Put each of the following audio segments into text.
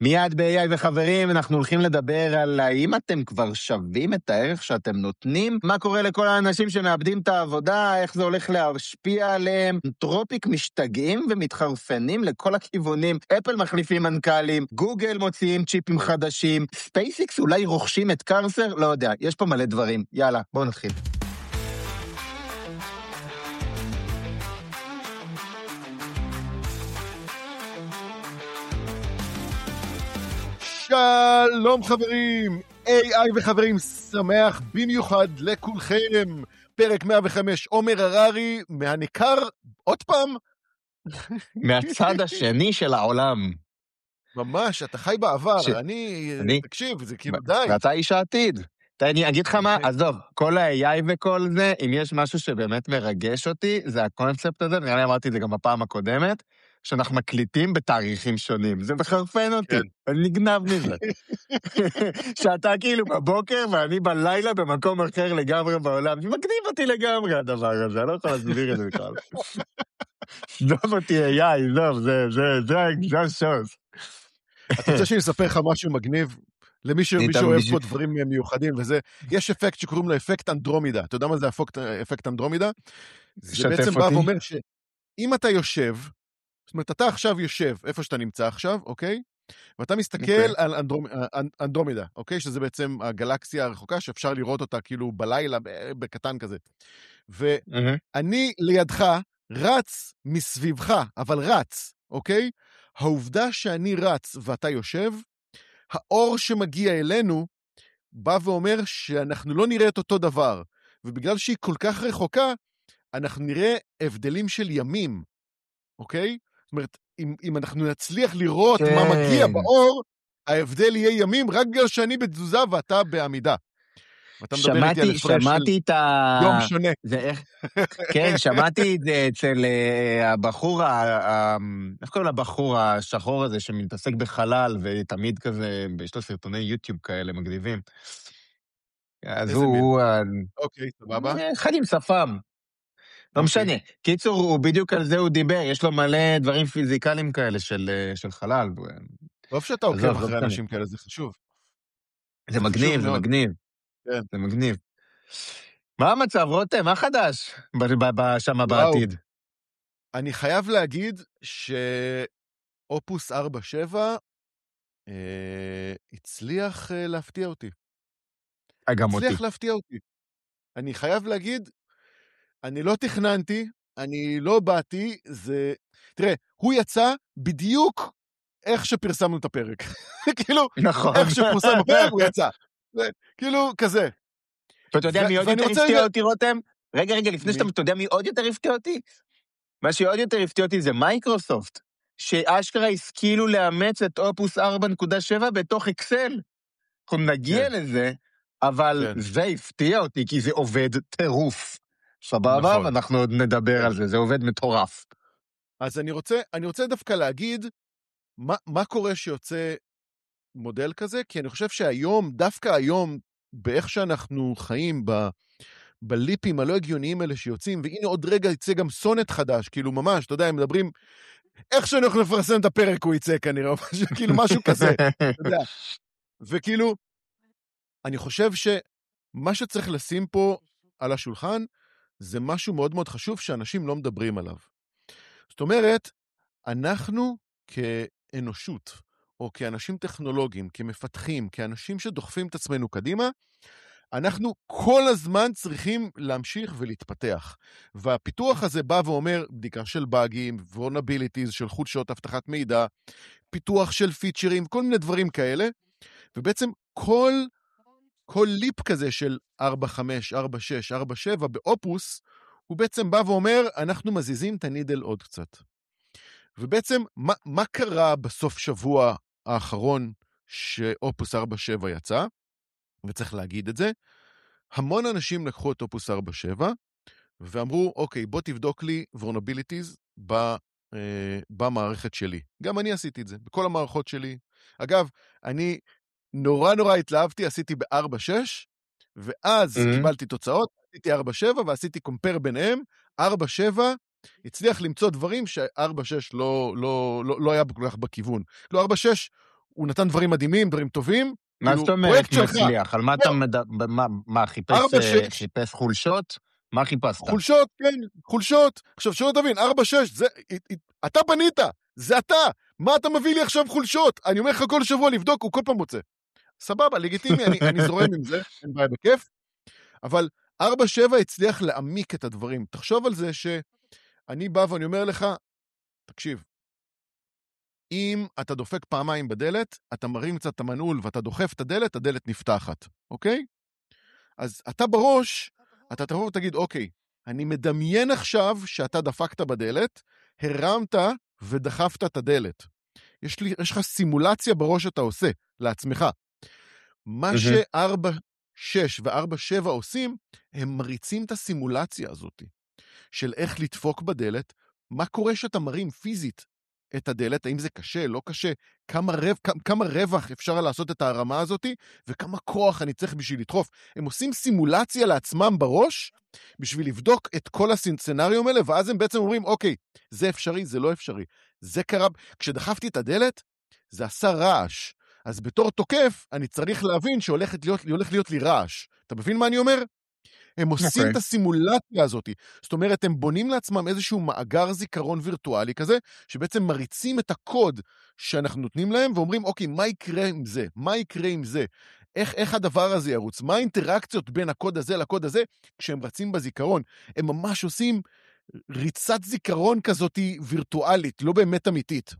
מיד ב-AI וחברים, אנחנו הולכים לדבר על האם אתם כבר שווים את הערך שאתם נותנים, מה קורה לכל האנשים שמאבדים את העבודה, איך זה הולך להשפיע עליהם. אנתרופיק משתגעים ומתחרפנים לכל הכיוונים, אפל מחליפים מנכ"לים, גוגל מוציאים צ'יפים חדשים, ספייסיקס אולי רוכשים את קרסר, לא יודע, יש פה מלא דברים. יאללה, בואו נתחיל. שלום חברים, AI וחברים, שמח במיוחד לכולכם. פרק 105, עומר הררי, מהניכר, עוד פעם? מהצד השני של העולם. ממש, אתה חי בעבר, תקשיב, זה כאילו די. ואתה איש העתיד. אני אגיד לך מה, עזוב, כל ה-AI וכל זה, אם יש משהו שבאמת מרגש אותי, זה הקונספט הזה, נראה לי אמרתי את זה גם בפעם הקודמת, שאנחנו מקליטים בתאריכים שונים. זה מחרפן אותי, אני נגנב מזה. שאתה כאילו בבוקר ואני בלילה במקום אחר לגמרי בעולם, זה מגניב אותי לגמרי הדבר הזה, אני לא יכול להסביר את זה בכלל. סדוב אותי AI, זה השוס. אתה רוצה שאני אספר לך משהו מגניב? למי שאוהב פה דברים מיוחדים וזה, יש אפקט שקוראים לו אפקט אנדרומידה. אתה יודע מה זה אפקט אנדרומידה? זה בעצם בא ואומר שאם אתה יושב, זאת אומרת, אתה עכשיו יושב איפה שאתה נמצא עכשיו, אוקיי? ואתה מסתכל על אנדרומידה, אוקיי? שזה בעצם הגלקסיה הרחוקה שאפשר לראות אותה כאילו בלילה, בקטן כזה. ואני לידך רץ מסביבך, אבל רץ, אוקיי? העובדה שאני רץ ואתה יושב, האור שמגיע אלינו בא ואומר שאנחנו לא נראה את אותו דבר. ובגלל שהיא כל כך רחוקה, אנחנו נראה הבדלים של ימים, אוקיי? זאת אומרת, אם אנחנו נצליח לראות מה מגיע באור, ההבדל יהיה ימים, רק בגלל שאני בתזוזה ואתה בעמידה. שמעתי את יום שונה. כן, שמעתי את זה אצל הבחור, איך קוראים לבחור השחור הזה שמתעסק בחלל, ותמיד כזה, יש לו סרטוני יוטיוב כאלה מגניבים. אז הוא... אוקיי, סבבה. אחד עם שפם. לא משנה. קיצור, הוא בדיוק על זה הוא דיבר, יש לו מלא דברים פיזיקליים כאלה של חלל. טוב שאתה עוקב אחרי אנשים כאלה, זה חשוב. זה מגניב, זה מגניב. כן. זה מגניב. מה המצב, רותם? מה חדש שם בעתיד? אני חייב להגיד שאופוס 4.7 הצליח להפתיע אותי. גם אותי. הצליח להפתיע אותי. אני חייב להגיד, אני לא תכננתי, אני לא באתי, זה... תראה, הוא יצא בדיוק איך שפרסמנו את הפרק. כאילו, איך שפרסם הפרק הוא יצא. כאילו, כזה. ואתה יודע מי עוד יותר הפתיע אותי, רותם? רגע, לפני שאתה יודע מי עוד יותר הפתיע אותי? מה שעוד יותר הפתיע אותי זה מייקרוסופט, שאשכרה השכילו לאמץ את אופוס 4.7 בתוך אקסל. אנחנו נגיע לזה, אבל זה הפתיע אותי, כי זה עובד טירוף. סבבה? ואנחנו עוד נדבר על זה, זה עובד מטורף. אז אני רוצה דווקא להגיד, מה קורה שיוצא מודל כזה? כי אני חושב שהיום, דווקא היום, באיך שאנחנו חיים בליפים הלא הגיוניים האלה שיוצאים, והנה עוד רגע יצא גם סונט חדש, כאילו ממש, אתה יודע, הם מדברים, איך שאנחנו נפרסם את הפרק הוא יצא כנראה, כאילו משהו כזה, אתה יודע. וכאילו, אני חושב שמה שצריך לשים פה על השולחן, זה משהו מאוד מאוד חשוב שאנשים לא מדברים עליו. זאת אומרת, אנחנו כאנושות, או כאנשים טכנולוגיים, כמפתחים, כאנשים שדוחפים את עצמנו קדימה, אנחנו כל הזמן צריכים להמשיך ולהתפתח. והפיתוח הזה בא ואומר, בדיקה של באגים, vulnerabilities, של חולשות, הבטחת מידע, פיתוח של פיצ'רים, כל מיני דברים כאלה, ובעצם כל ליפ כזה של 4.5, 4.6, 4.7 באופוס, הוא בעצם בא ואומר, אנחנו מזיזים את הנידל עוד קצת. ובעצם, מה קרה בסוף שבוע האחרון שאופוס 4.7 יצא? וצריך להגיד את זה. המון אנשים לקחו את אופוס 4.7, ואמרו, אוקיי, בוא תבדוק לי vulnerabilities במערכת שלי. גם אני עשיתי את זה, בכל המערכות שלי. אגב, אני נורא התלהבתי, עשיתי ב-4.6, ואז קיבלתי תוצאות, עשיתי 4.7, ועשיתי קומפר ביניהם, 4.7, הצליח למצוא דברים ש-4.6 לא היה כל כך בכיוון. לא, 4.6 הוא נתן דברים מדהימים, דברים טובים, מה זאת כאילו, אומרת פרויקט שלך. מצליח? על מה אתה מה, ארבע-שש, חיפש חולשות? מה חיפשת? חולשות, כן, חולשות. עכשיו, שלא תבין, 4-6, אתה בנית, זה אתה. מה אתה מביא לי עכשיו חולשות? אני אומר לך כל שבוע לבדוק, הוא כל פעם מוצא. סבבה, לגיטימי, אני זורם עם זה, אין בעיה בכיף. אבל 4-7 הצליח להעמיק את הדברים. תחשוב על זה שאני בא ואני אומר לך, תקשיב, אם אתה דופק פעמיים בדלת, אתה מרים קצת את המנעול ואתה דוחף את הדלת, הדלת נפתחת, אוקיי? אז אתה בראש, אתה תבוא ותגיד, אוקיי, אני מדמיין עכשיו שאתה דפקת בדלת, הרמת ודחפת את הדלת. יש לך סימולציה בראש שאתה עושה לעצמך. מה ש-4-6 ו-4-7 עושים, הם מריצים את הסימולציה הזאת של איך לדפוק בדלת, מה קורה שאתה מרים פיזית את הדלת, האם זה קשה, לא קשה, כמה רווח אפשר לעשות את הרמה הזאת, וכמה כוח אני צריך בשביל לדחוף. הם עושים סימולציה לעצמם בראש, בשביל לבדוק את כל הסצנריום האלה, ואז הם בעצם אומרים, אוקיי, זה אפשרי, זה לא אפשרי. זה קרה, כשדחפתי את הדלת, זה עשה רעש. אז בתור תוקף, אני צריך להבין שהולך להיות לי רעש. אתה מבין מה אני אומר? הם עושים את הסימולציה הזאת. זאת אומרת, הם בונים לעצמם איזשהו מאגר זיכרון וירטואלי כזה, שבעצם מריצים את הקוד שאנחנו נותנים להם, ואומרים, אוקיי, מה יקרה עם זה? מה יקרה עם זה? איך הדבר הזה ירוץ? מה האינטראקציות בין הקוד הזה לקוד הזה, כשהם רצים בזיכרון? הם ממש עושים ריצת זיכרון כזאת וירטואלית, לא באמת אמיתית.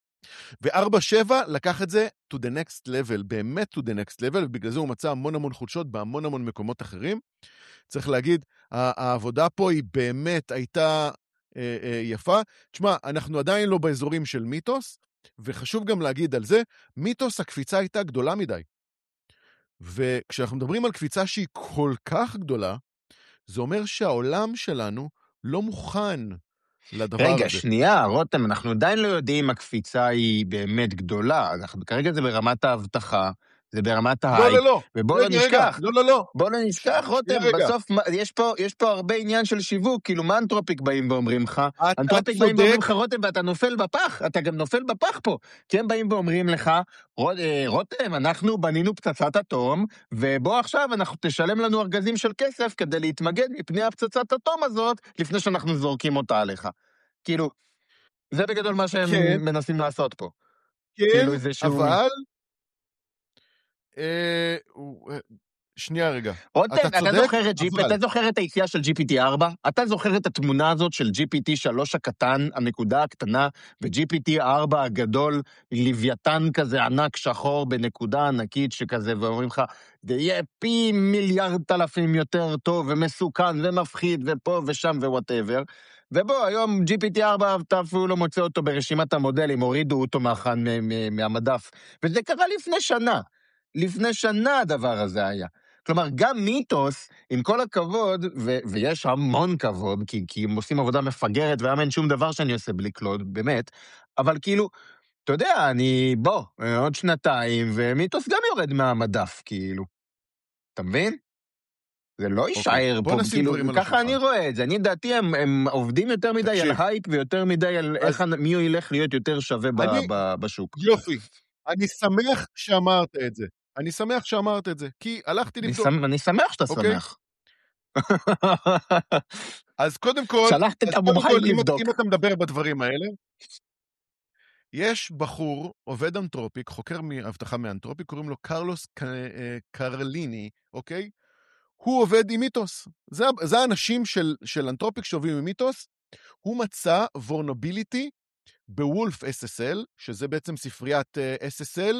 ו-4-7 לקח את זה to the next level, באמת to the next level, ובגלל זה הוא מצא המון חולשות בהמון מקומות אחרים. צריך להגיד, העבודה פה היא באמת הייתה יפה. תשמע, אנחנו עדיין לא באזורים של מיתוס, וחשוב גם להגיד על זה, מיתוס הקפיצה הייתה גדולה מדי. וכשאנחנו מדברים על קפיצה שהיא כל כך גדולה, זה אומר שהעולם שלנו לא מוכן לדבר הזה. רגע, שנייה, רותם, אנחנו עדיין לא יודעים אם הקפיצה היא באמת גדולה. כרגע זה ברמת ההבטחה, זה ברמת ההייפ. לא. ובוא לא נשכח. לא. בוא לא נשכח, רותם, בסוף יש פה הרבה עניין של שיווק, כאילו מה אנתרופיק באים ואומרים לך? אנתרופיק באים ואומרים לך, רותם, ואתה נופל בפח, אתה גם נופל בפח פה. כי הם באים ואומרים לך, רותם, אנחנו בנינו פצצת אטום, ובוא עכשיו אנחנו תשלם לנו ארגזים של כסף כדי להתמגד מפני הפצצת אטום הזאת, לפני שאנחנו זורקים אותה עליך. כאילו, זה בגדול מה שהם מנסים לעשות פה. כן, כאילו אבל... שנייה רגע. רותם, אתה זוכר את היציאה של GPT-4? אתה זוכר את התמונה הזאת של GPT-3 הקטן, הנקודה הקטנה, ו-GPT-4 הגדול, לוויתן כזה ענק שחור בנקודה ענקית שכזה, ואומרים לך, זה יהיה פי מיליארד אלפים יותר טוב ומסוכן ומפחיד ופה ושם ווואטאבר. ובוא, היום GPT-4 אתה אפילו לא מוצא אותו ברשימת המודלים, הורידו אותו מהמדף. וזה קרה לפני שנה. לפני שנה הדבר הזה היה. כלומר, גם מיתוס, עם כל הכבוד, ויש המון כבוד, כי הם עושים עבודה מפגרת, והיום אין שום דבר שאני עושה בלי קלוד, באמת, אבל כאילו, אתה יודע, עוד שנתיים, ומיתוס גם יורד מהמדף, כאילו. אתה מבין? זה לא יישאר פה, כאילו, ככה אני רואה את זה. אני דעתי, הם עובדים יותר מדי על הייפ, ויותר מדי על מי הוא ילך להיות יותר שווה בשוק. יופי. אני שמח שאמרת את זה. כי הלכתי לבדוק. אני שמח שאתה שמח. אז קודם כל, שלחת את המומחים לבדוק. אם אתה מדבר בדברים האלה, יש בחור, עובד אנתרופיק, חוקר מהבטחה מאנתרופיק, קוראים לו קרלוס קרליני, אוקיי? הוא עובד עם מיתוס. זה האנשים של אנתרופיק שעובדים עם מיתוס. הוא מצא vulnerability בוולף SSL, שזה בעצם ספריית SSL,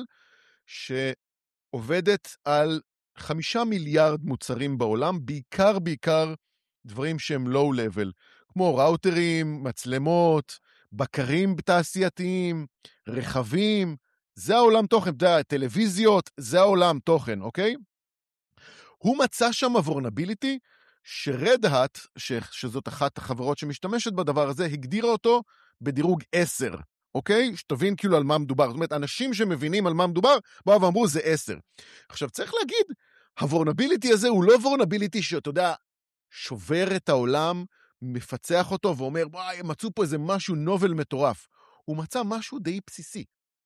שעובדת על 5 מיליארד מוצרים בעולם, בעיקר דברים שהם low-level, כמו ראוטרים, מצלמות, בקרים תעשייתיים, רכבים, זה העולם תוכן, טלוויזיות, זה העולם תוכן, אוקיי? הוא מצא שם vulnerability, שרד האט, שזאת אחת החברות שמשתמשת בדבר הזה, הגדירה אותו בדירוג 10, אוקיי? שתבין כאילו על מה מדובר. זאת אומרת, אנשים שמבינים על מה מדובר, באו ואמרו, זה 10. עכשיו, צריך להגיד, הוורנביליטי הזה הוא לא וורנביליטי שאתה יודע, שובר את העולם, מפצח אותו ואומר, וואי, מצאו פה איזה משהו נובל מטורף. הוא מצא משהו די בסיסי.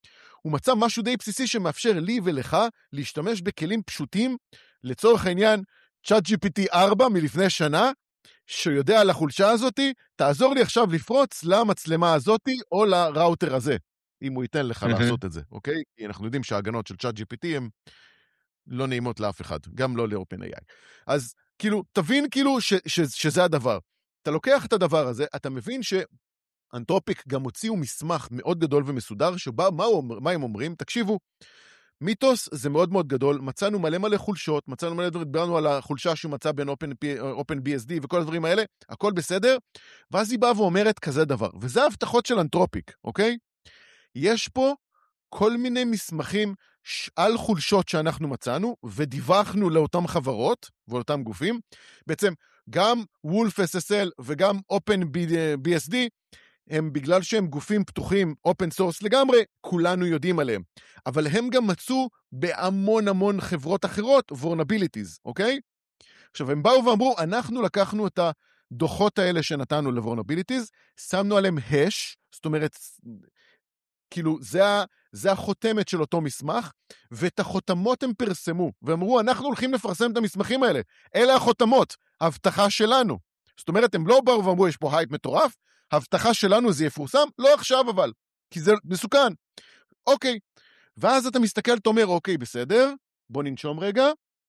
הוא מצא משהו די בסיסי שמאפשר לי ולך להשתמש בכלים פשוטים, לצורך העניין, ChatGPT 4 מלפני שנה, שיודע על החולשה הזאת, תעזור לי עכשיו לפרוץ למצלמה הזאת, או לראוטר הזה, אם הוא ייתן לך לעשות את זה, אוקיי? כי אנחנו יודעים שההגנות של ChatGPT הן לא נעימות לאף אחד, גם לא ל-OpenAI. אז כאילו, תבין כאילו שזה הדבר. אתה לוקח את הדבר הזה, אתה מבין שאנתרופיק גם הוציאו מסמך מאוד גדול ומסודר, שבה מה הם אומרים? תקשיבו, מיתוס זה מאוד מאוד גדול, מצאנו מלא חולשות, מצאנו מלא דברים, דיברנו על החולשה שהוא מצא בין OpenBSD וכל הדברים האלה, הכל בסדר, ואז היא באה ואומרת כזה דבר, וזה ההבטחות של אנתרופיק, אוקיי? יש פה כל מיני מסמכים על חולשות שאנחנו מצאנו, ודיווחנו לאותם חברות ולאותם גופים, בעצם גם Wolf SSL וגם OpenBSD, הם בגלל שהם גופים פתוחים, אופן סורס לגמרי, כולנו יודעים עליהם. אבל הם גם מצאו בהמון חברות אחרות, vulnerabilities, אוקיי? עכשיו, הם באו ואמרו, אנחנו לקחנו את הדוחות האלה שנתנו ל-vulnerabilities, שמנו עליהם hash, זאת אומרת, כאילו, זה החותמת של אותו מסמך, ואת החותמות הם פרסמו, ואמרו, אנחנו הולכים לפרסם את המסמכים האלה. אלה החותמות, ההבטחה שלנו. זאת אומרת, הם לא באו ואמרו, יש פה הייפ מטורף, ההבטחה שלנו זה יפורסם, לא עכשיו אבל, כי זה מסוכן. אוקיי, ואז אתה מסתכל, אתה אומר, אוקיי, בסדר, בוא ננשום רגע,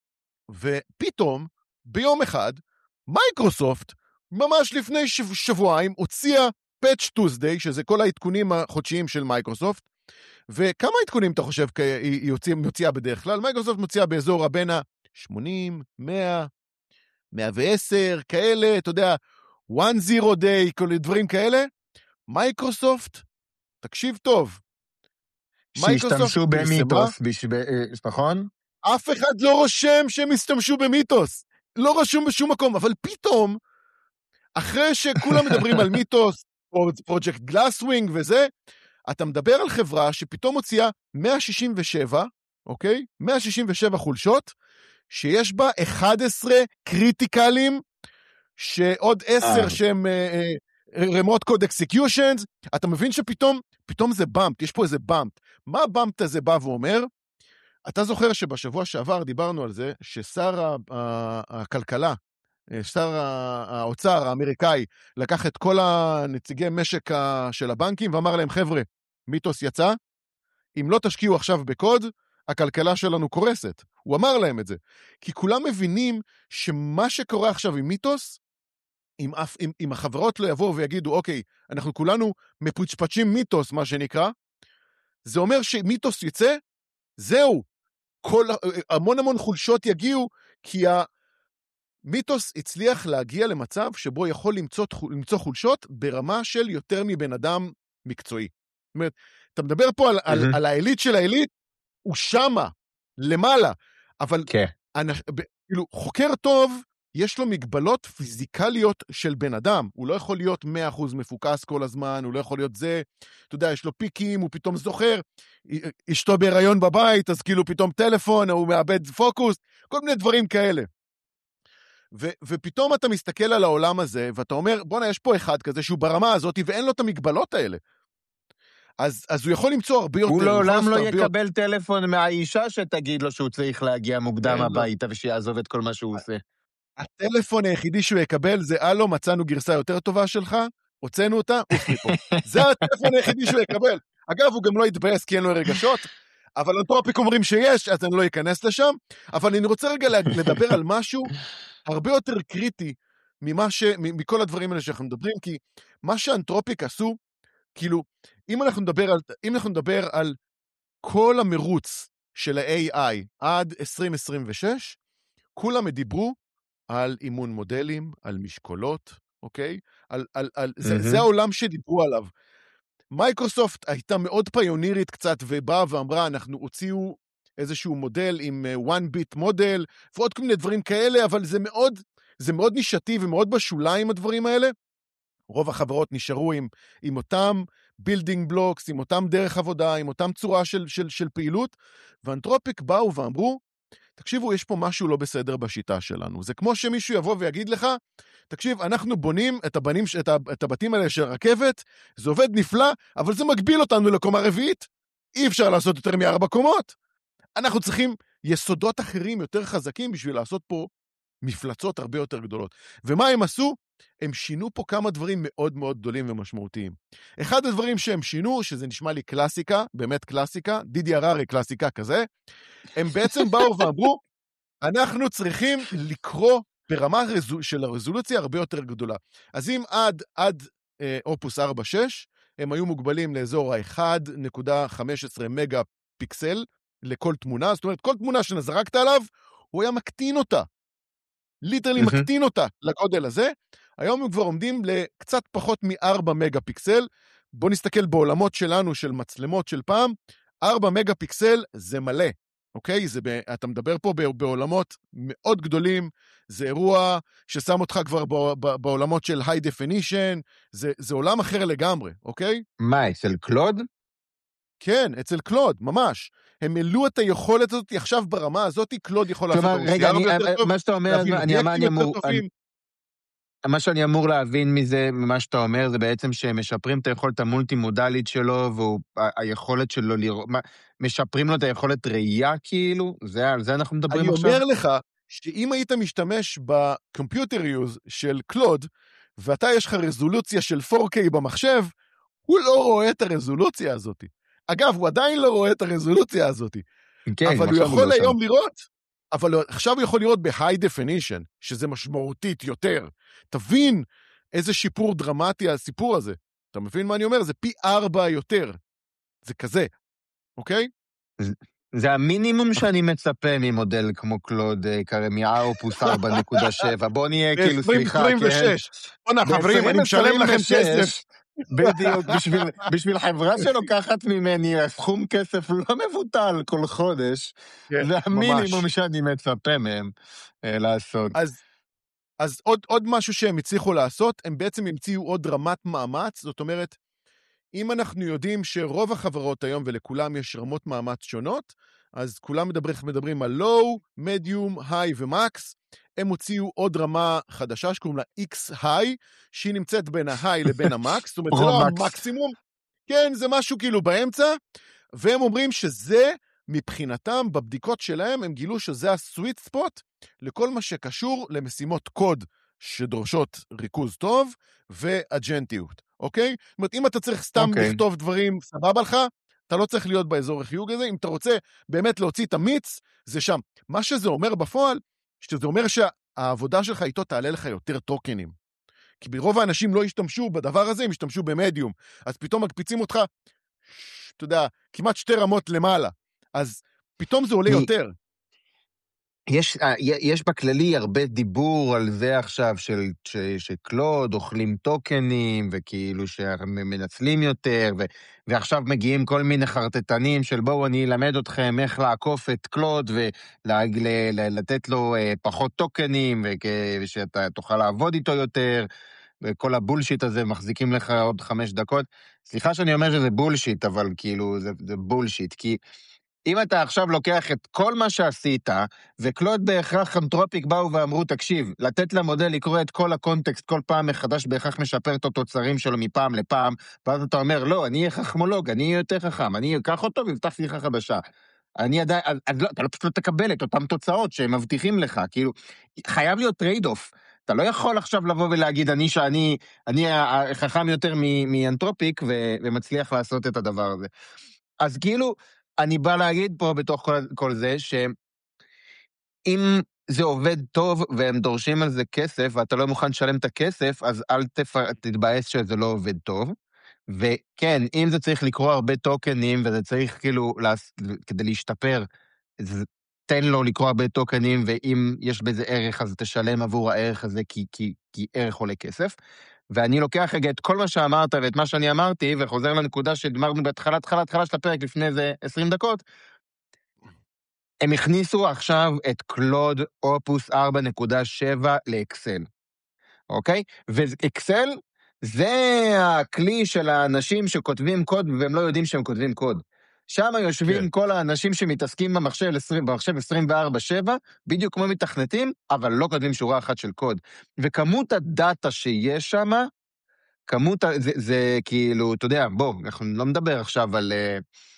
ופתאום, ביום אחד, מייקרוסופט, ממש לפני שבועיים, הוציאה Patch Tuesday, שזה כל העדכונים החודשיים של מייקרוסופט, וכמה עדכונים אתה חושב היא מוציאה בדרך כלל? מייקרוסופט מוציאה באזור הבין ה-80, 100, 110, כאלה, אתה יודע, 1-0 day, כל דברים כאלה. מייקרוסופט, תקשיב טוב. שהשתמשו במיתוס, נכון? אף אחד לא רושם שהם השתמשו במיתוס. לא רשום בשום מקום, אבל פתאום, אחרי שכולם מדברים על מיתוס, או פרויקט גלאסווינג וזה, אתה מדבר על חברה שפתאום הוציאה 167, אוקיי? 167 חולשות, שיש בה 11 קריטיקלים, שעוד 10 שהם remote code executions, אתה מבין שפתאום זה באמפט, יש פה איזה באמפט. מה הבאמפט הזה בא ואומר? אתה זוכר שבשבוע שעבר דיברנו על זה, ששר הכלכלה, שר האוצר האמריקאי, לקח את כל הנציגי משק של הבנקים, ואמר להם, חבר'ה, מיתוס יצא, אם לא תשקיעו עכשיו בקוד, הכלכלה שלנו קורסת. הוא אמר להם את זה. כי כולם מבינים שמה שקורה עכשיו עם מיתוס, אם החברות לא יבואו ויגידו, אוקיי, אנחנו כולנו מפוצ'פצ'ים מיתוס, מה שנקרא, זה אומר שמיתוס יצא, זהו. המון חולשות יגיעו, כי מיתוס הצליח להגיע למצב שבו יכול למצוא חולשות ברמה של יותר מבן אדם מקצועי. זאת אומרת, אתה מדבר פה על העילית של העילית, הוא שמה, למעלה, אבל כאילו, חוקר טוב, יש לו מגבלות פיזיקליות של בן אדם, הוא לא יכול להיות 100% מפוקס כל הזמן, הוא לא יכול להיות זה, אתה יודע, יש לו פיקים, הוא פתאום זוכר, אשתו בהיריון בבית, אז כאילו פתאום טלפון, הוא מאבד פוקוס, כל מיני דברים כאלה. ופתאום אתה מסתכל על העולם הזה, ואתה אומר, בוא'נה, יש פה אחד כזה שהוא ברמה הזאת, ואין לו את המגבלות האלה. אז הוא יכול למצוא הרבה יותר. הוא לעולם לא יקבל טלפון מהאישה שתגיד לו שהוא צריך להגיע מוקדם הביתה, ושיעזוב את כל מה שהוא עושה. הטלפון היחידי שהוא יקבל זה, הלו, מצאנו גרסה יותר טובה שלך, הוצאנו אותה, עוף מפה. זה הטלפון היחידי שהוא יקבל. אגב, הוא גם לא יתבאס כי אין לו רגשות, אבל אנתרופיק אומרים שיש, אז אני לא אכנס לשם, אבל אני רוצה רגע לדבר על משהו הרבה יותר קריטי מכל הדברים האלה שאנחנו מדברים, כי מה שאנתרופיק עשו, כאילו, אם אנחנו נדבר על כל המרוץ של ה-AI עד 2026, כולם דיברו על אימון מודלים, על משקולות, אוקיי? זה העולם שדיברו עליו. מייקרוסופט הייתה מאוד פיונירית קצת, ובאה ואמרה, אנחנו הוציאו איזשהו מודל עם one bit מודל, ועוד כל מיני דברים כאלה, אבל זה מאוד נישתי ומאוד בשוליים הדברים האלה. רוב החברות נשארו עם אותם building blocks, עם אותם דרך עבודה, עם אותם צורה של פעילות, ואנתרופיק באו ואמרו, תקשיבו, יש פה משהו לא בסדר בשיטה שלנו. זה כמו שמישהו יבוא ויגיד לך, תקשיב, אנחנו בונים את הבתים האלה של הרכבת, זה עובד נפלא, אבל זה מגביל אותנו לקומה רביעית. אי אפשר לעשות יותר מ4 קומות. אנחנו צריכים יסודות אחרים יותר חזקים בשביל לעשות פה מפלצות הרבה יותר גדולות. ומה הם עשו? הם שינו פה כמה דברים מאוד מאוד גדולים ומשמעותיים. אחד הדברים שהם שינו, שזה נשמע לי קלאסיקה, באמת קלאסיקה, דידי הררי קלאסיקה כזה, הם בעצם באו ואמרו, אנחנו צריכים לקרוא ברמה של הרזולוציה הרבה יותר גדולה. אז אם עד אופוס 4.6, הם היו מוגבלים לאזור ה-1.15 מגה פיקסל לכל תמונה, זאת אומרת, כל תמונה שנזרקת עליו, הוא היה מקטין אותה. ליטרלי מקטין אותה לגודל הזה. היום הם כבר עומדים לקצת פחות מ4 מגה פיקסל. בוא נסתכל בעולמות שלנו, של מצלמות של פעם, 4 מגה פיקסל זה מלא. אוקיי? אתה מדבר פה בעולמות מאוד גדולים, זה אירוע ששם אותך כבר בעולמות של high definition, זה עולם אחר לגמרי, אוקיי? מה, אצל קלוד? כן, אצל קלוד, ממש. הם העלו את היכולת הזאת, עכשיו ברמה הזאת, קלוד יכול לעשות רגע, מה שאתה אומר, מה שאני אמור להבין מזה, ממה שאתה אומר, זה בעצם שהם משפרים את היכולת המולטי-מודלית שלו, והיכולת שלו לראות, משפרים לו את היכולת ראייה כאילו, על זה אנחנו מדברים עכשיו? אני אומר לך, שאם היית משתמש בקומפיוטר יוז של קלוד, ואתה יש לך רזולוציה של 4K במחשב, הוא לא רואה את הרזולוציה הזאת. אגב, הוא עדיין לא רואה את הרזולוציה הזאת. כן, אבל הוא יכול היום לראות, אבל עכשיו הוא יכול לראות ב-high definition, שזה משמעותית יותר. תבין איזה שיפור דרמטי הסיפור הזה. אתה מבין מה אני אומר? זה פי 4 יותר. זה כזה, אוקיי? זה המינימום שאני מצפה ממודל כמו קלוד, מאופוס 4.7. בוא נהיה כאילו, סליחה, 26. בוא חברים, אני משלם לכם כסף. בדיוק, בשביל חברה שלוקחת ממני סכום כסף לא מבוטל כל חודש, זה המינימום שאני מצפה מהם לעשות. אז עוד משהו שהם הצליחו לעשות, הם בעצם המציאו עוד רמת מאמץ, זאת אומרת, אם אנחנו יודעים שרוב החברות היום ולכולם יש רמות מאמץ שונות, אז כולם מדברים על low, medium, high ו-max, הם הוציאו עוד רמה חדשה שקוראים לה X-High, שהיא נמצאת בין ה-High לבין ה-Max, זאת אומרת, זה לא המקסימום, כן, זה משהו כאילו באמצע, והם אומרים שזה, מבחינתם, בבדיקות שלהם, הם גילו שזה הסוויט ספוט, לכל מה שקשור למשימות קוד שדורשות ריכוז טוב, ואג'נטיות, אוקיי? זאת אומרת, אם אתה צריך סתם לכתוב דברים סבבה לך, אתה לא צריך להיות באזור החיוג הזה, אם אתה רוצה באמת להוציא את המיץ, זה שם. מה שזה אומר בפועל, שזה אומר שהעבודה שלך איתו תעלה לך יותר טוקנים. כי ברוב האנשים לא ישתמשו בדבר הזה, הם ישתמשו במדיום. אז פתאום מקפיצים אותך, אתה יודע, כמעט 2 רמות למעלה. אז פתאום זה עולה יותר. יש בכללי הרבה דיבור על זה עכשיו, שקלוד אוכלים טוקנים, וכאילו שמנצלים יותר, ועכשיו מגיעים כל מיני חרטטנים של בואו אני אלמד אתכם איך לעקוף את קלוד, ולתת לו פחות טוקנים, ושאתה תוכל לעבוד איתו יותר, וכל הבולשיט הזה מחזיקים לך עוד 5 דקות. סליחה שאני אומר שזה בולשיט, אבל כאילו זה בולשיט, כי אם אתה עכשיו לוקח את כל מה שעשית, וקלוד בהכרח אנתרופיק באו ואמרו, תקשיב, לתת למודל לקרוא את כל הקונטקסט כל פעם מחדש, בהכרח משפר את התוצרים שלו מפעם לפעם, ואז אתה אומר, לא, אני אהיה חכמולוג, אני אהיה יותר חכם, אני אקח אותו ואפתח שיחה חדשה. אני עדיין, אז לא, אתה לא פשוט לא תקבל את אותם תוצאות שהם מבטיחים לך, כאילו, חייב להיות טרייד אוף. אתה לא יכול עכשיו לבוא ולהגיד, אני חכם יותר מאנתרופיק, ומצליח לעשות את הדבר הזה. אז כאילו, אני בא להגיד פה בתוך כל זה, שאם זה עובד טוב, והם דורשים על זה כסף, ואתה לא מוכן לשלם את הכסף, אז אל תתבאס שזה לא עובד טוב. וכן, אם זה צריך לקרוא הרבה טוקנים, וזה צריך כאילו, כדי להשתפר, תן לו לקרוא הרבה טוקנים, ואם יש בזה ערך, אז תשלם עבור הערך הזה, כי ערך עולה כסף. ואני לוקח רגע את כל מה שאמרת, ואת מה שאני אמרתי, וחוזר לנקודה שדמרנו בהתחלת של הפרק לפני איזה 20 דקות, הם הכניסו עכשיו את קלוד אופוס 4.7 לאקסל, אוקיי? ואקסל זה הכלי של האנשים שכותבים קוד, והם לא יודעים שהם כותבים קוד. שם יושבים כל האנשים שמתעסקים במחשב 24/7, בדיוק כמו מתכנתים, אבל לא כותבים שורה אחת של קוד. וכמות הדאטה שיש שם, זה כאילו, אתה יודע, בוא, אנחנו לא מדבר עכשיו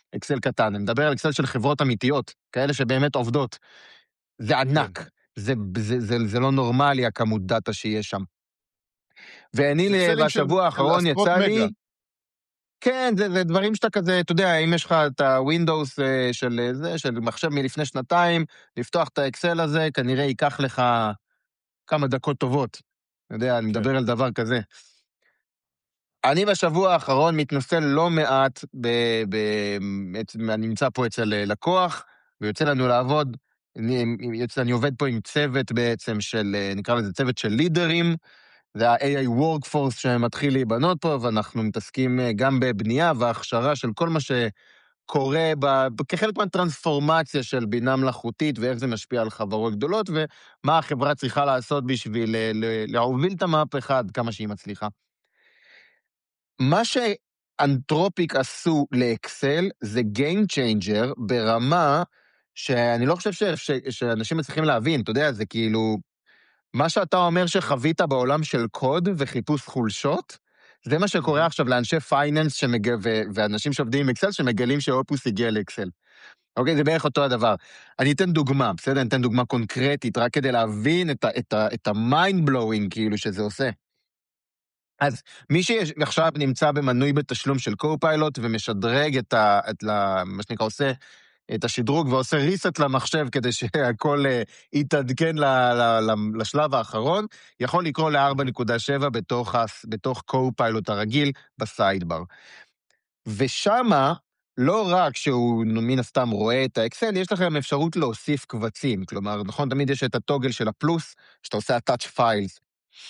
אקסל קטן, אני מדבר על אקסל של חברות אמיתיות, כאלה שבאמת עובדות. זה ענק, זה לא נורמלי הכמות דאטה שיש שם. ואני בשבוע האחרון יצא לי, כן, זה דברים שאתה כזה, אתה יודע, אם יש לך את הווינדוס של מחשב מלפני שנתיים, לפתוח את האקסל הזה, כנראה ייקח לך כמה דקות טובות. אתה יודע, אני מדבר על דבר כזה. אני בשבוע האחרון מתנסה לא מעט, אני נמצא פה אצל לקוח, ויוצא לנו לעבוד, אני עובד פה עם צוות בעצם של, נקרא לזה צוות של לידרים, זה ה-AI Workforce שמתחיל להיבנות פה, ואנחנו מתעסקים גם בבנייה והכשרה של כל מה שקורה כחלק מהטרנספורמציה של בינה מלאכותית, ואיך זה משפיע על חברות גדולות, ומה החברה צריכה לעשות בשביל להוביל את המהפכה עד כמה שהיא מצליחה. מה שאנתרופיק עשו לאקסל זה Game Changer ברמה שאני לא חושב שאנשים מצליחים להבין, אתה יודע, זה כאילו, מה שאתה אומר שחווית בעולם של קוד וחיפוש חולשות, זה מה שקורה עכשיו לאנשי פייננס ואנשים שעובדים עם אקסל שמגלים שאופוס הגיע לאקסל. אוקיי, זה בערך אותו הדבר. אני אתן דוגמה, בסדר? אני אתן דוגמה קונקרטית, רק כדי להבין את ה-mind blowing כאילו שזה עושה. אז מי שעכשיו נמצא במנוי בתשלום של קו-פיילוט ומשדרג מה שנקרא עושה את השדרוג ועושה ריסט למחשב כדי שהכל יתעדכן לשלב האחרון, יכול לקרוא ל-4.7 בתוך קו-פיילוט הרגיל בסיידבר. ושמה, לא רק שהוא מן הסתם רואה את האקסל, יש לכם אפשרות להוסיף קבצים, כלומר, נכון, תמיד יש את הטוגל של הפלוס, שאתה עושה ה-touch files.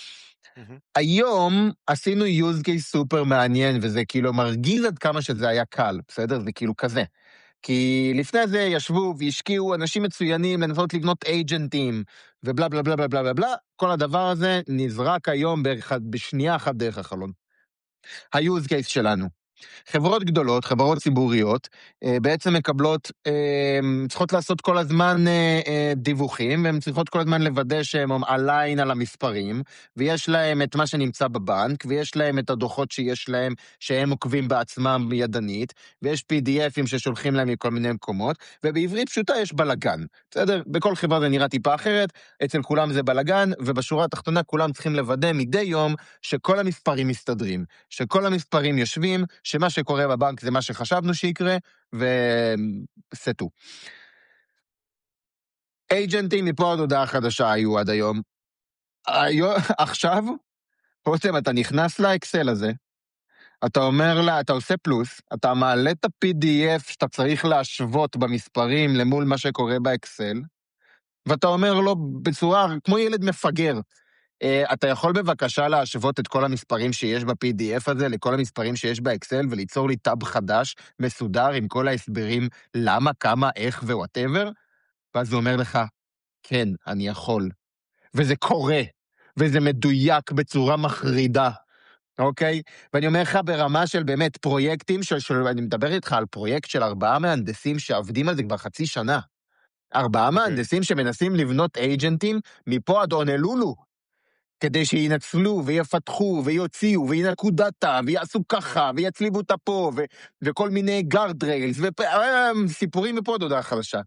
היום עשינו use case סופר מעניין, וזה כאילו מרגיז עד כמה שזה היה קל, בסדר? זה כאילו כזה. כי לפני זה ישבו והשקיעו אנשים מצוינים לנסות לבנות אייג'נטים, ובלה בלה בלה בלה בלה בלה, כל הדבר הזה נזרק היום בשנייה אחת דרך החלון. ה-use case שלנו. חברות גדולות, חברות ציבוריות, בעצם מקבלות, צריכות לעשות כל הזמן דיווחים, והן צריכות כל הזמן לוודא שהן אליין על המספרים, ויש להם את מה שנמצא בבנק, ויש להם את הדוחות שיש להם, שהם עוקבים בעצמם ידנית, ויש PDFים ששולחים להם מכל מיני מקומות, ובעברית פשוטה יש בלגן. בסדר? בכל חברה זה נראה טיפה אחרת, אצל כולם זה בלגן, ובשורה התחתונה כולם צריכים לוודא מדי יום שכל המספרים מסתדרים, שכל המספרים יושבים, שמה שקורה בבנק זה מה שחשבנו שיקרה, וסטו. אייג'נטים מפה עד הודעה חדשה היו עד היום. עכשיו, בעצם אתה נכנס לאקסל הזה, אתה אומר לה, אתה עושה פלוס, אתה מעלה את ה-PDF שאתה צריך להשוות במספרים למול מה שקורה באקסל, ואתה אומר לו בצורה כמו ילד מפגר, אתה יכול בבקשה להשוות את כל המספרים שיש ב-PDF הזה לכל המספרים שיש באקסל וליצור לי טאב חדש, מסודר עם כל ההסברים למה, כמה, איך ווואטאבר? ואז הוא אומר לך, כן, אני יכול. וזה קורה, וזה מדויק בצורה מחרידה, אוקיי? ואני אומר לך ברמה של באמת פרויקטים, אני מדבר איתך על פרויקט של 4 מהנדסים שעבדים על זה כבר חצי שנה. 4 מהנדסים שמנסים לבנות אייג'נטים מפה עד הונולולו, כדי שינצלו ויפתחו ויוציאו וינקו דאטה ויעשו ככה ויצליבו אותה פה וכל מיני גארדריילס וסיפורים מפה עד הודעה חדשה.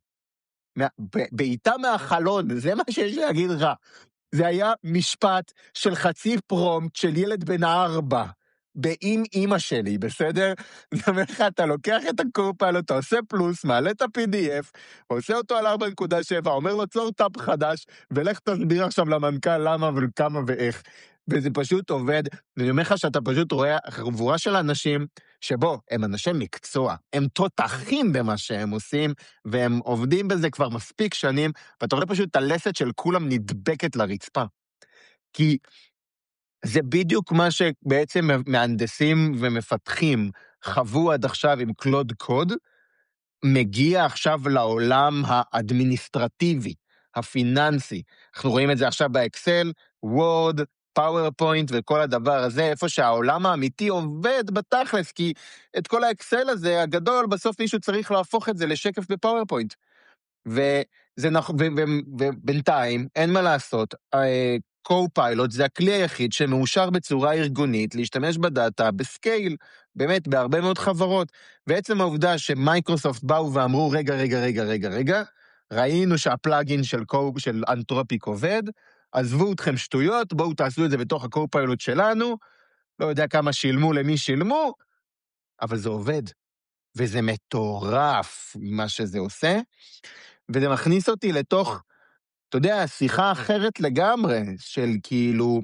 בעיטה מהחלון, זה מה שיש להגיד לך. זה היה משפט של חצי פרומפט של ילד בן 4, באם אמא שלי, בסדר? זאת אומרת, אתה לוקח את הקו-פיילוט, אתה עושה פלוס, מעלה את ה-PDF, עושה אותו על 4.7, אומר לו צור טאב חדש, ולך תסביר עכשיו למנכ"ל למה וכמה ואיך. וזה פשוט עובד, ואני אומר לך שאתה פשוט רואה חבורה של אנשים, שבו הם אנשי מקצוע, הם תותחים במה שהם עושים, והם עובדים בזה כבר מספיק שנים, ואתה רואה פשוט את הלסת של כולם נדבקת לרצפה. כי זה בדיוק מה שבעצם מהנדסים ומפתחים חוו עד עכשיו עם קלוד קוד, מגיע עכשיו לעולם האדמיניסטרטיבי, הפיננסי. אנחנו רואים את זה עכשיו באקסל, וורד, פאורפוינט וכל הדבר הזה, איפה שהעולם האמיתי עובד בתכלס, כי את כל האקסל הזה, הגדול, בסוף מישהו צריך להפוך את זה לשקף בפאורפוינט. ובינתיים, אין מה לעשות, קו-פיילוט זה הכלי היחיד שמאושר בצורה ארגונית להשתמש בדאטה בסקייל, באמת, בהרבה מאוד חברות. ועצם העובדה שמייקרוסופט באו ואמרו, רגע, ראינו שהפלאגין של אנתרופיק עובד, עזבו אתכם שטויות, בואו תעשו את זה בתוך הקו-פיילוט שלנו, לא יודע כמה שילמו למי שילמו, אבל זה עובד. וזה מטורף מה שזה עושה, וזה מכניס אותי לתוך, אתה יודע, שיחה אחרת לגמרי, של כאילו,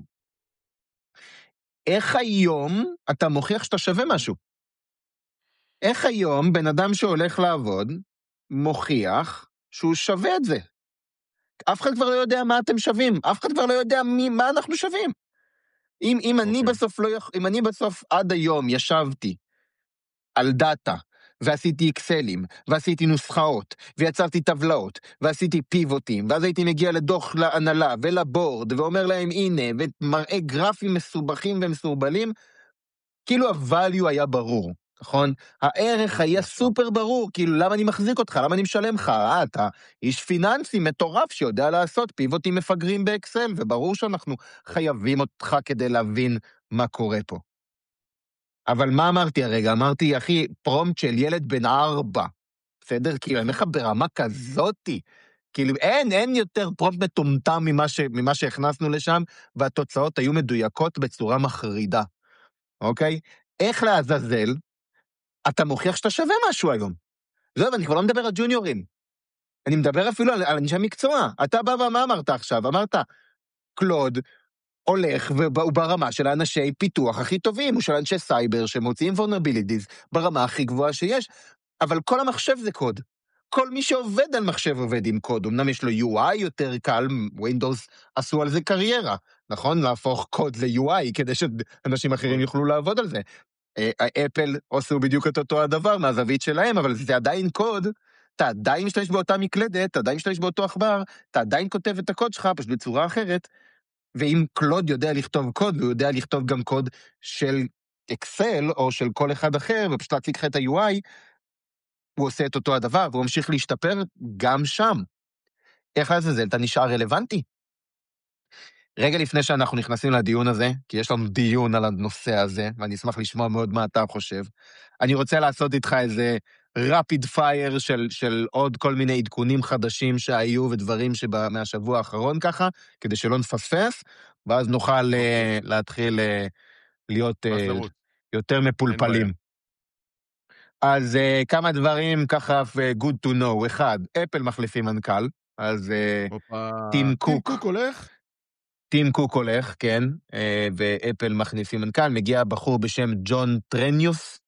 איך היום אתה מוכיח שאתה שווה משהו? איך היום בן אדם שהולך לעבוד, מוכיח שהוא שווה את זה? אף אחד כבר לא יודע מה אתם שווים, אף אחד כבר לא יודע מה אנחנו שווים. אם אני בסוף עד היום ישבתי על דאטה, ועשיתי אקסלים, ועשיתי נוסחאות, ויצרתי טבלאות, ועשיתי פיבוטים, ואז הייתי מגיע לדוח להנהלה ולבורד, ואומר להם הנה, ומראה גרפים מסובכים ומסורבלים, כאילו הvalue היה ברור, נכון? הערך היה סופר ברור, כאילו למה אני מחזיק אותך, למה אני משלם לך, אתה איש פיננסי מטורף שיודע לעשות פיבוטים מפגרים באקסל, וברור שאנחנו חייבים אותך כדי להבין מה קורה פה. אבל מה אמרתי הרגע? אמרתי, אחי, פרומפט של ילד בן 4, בסדר? כאילו, אני אומר לך ברמה כזאתי, כאילו, אין יותר פרומפט מטומטם ממה שהכנסנו לשם, והתוצאות היו מדויקות בצורה מחרידה, אוקיי? איך לעזאזל, אתה מוכיח שאתה שווה משהו היום. זהו, אני כבר לא מדבר על ג'וניורים. אני מדבר אפילו על אנשי מקצוע. אתה בא ומה אמרת עכשיו? אמרת, קלוד, הולך והוא ברמה של האנשי פיתוח הכי טובים, הוא של אנשי סייבר שמוציאים vulnerabilities ברמה הכי גבוהה שיש, אבל כל המחשב זה קוד. כל מי שעובד על מחשב עובד עם קוד, אמנם יש לו UI יותר קל, Windows עשו על זה קריירה, נכון? להפוך קוד ל-UI כדי שאנשים אחרים יוכלו לעבוד על זה. אפל עשו בדיוק את אותו הדבר מהזווית שלהם, אבל זה עדיין קוד, אתה עדיין משתמש באותה מקלדת, אתה עדיין משתמש באותו עכבר, אתה עדיין כותב את הקוד שלך פשוט בצורה אחרת, ואם קלוד יודע לכתוב קוד, הוא יודע לכתוב גם קוד של אקסל, או של כל אחד אחר, ופשוט להצליק לך את ה-UI, הוא עושה את אותו הדבר, והוא ממשיך להשתפר גם שם. איך לעזאזל, אתה נשאר רלוונטי? רגע לפני שאנחנו נכנסים לדיון הזה, כי יש לנו דיון על הנושא הזה, ואני אשמח לשמוע מאוד מה אתה חושב, אני רוצה לעשות איתך איזה רפיד פייר של עוד כל מיני עדכונים חדשים שהיו ודברים מהשבוע האחרון ככה, כדי שלא נפספס, ואז נוכל להתחיל להיות יותר מפולפלים. אז כמה דברים ככה good to know. אחד, אפל מחליפים מנכ"ל, אז טים קוק הולך? טים קוק הולך, כן, ואפל מכניסים מנכ"ל, מגיע בחור בשם ג'ון טרניוס,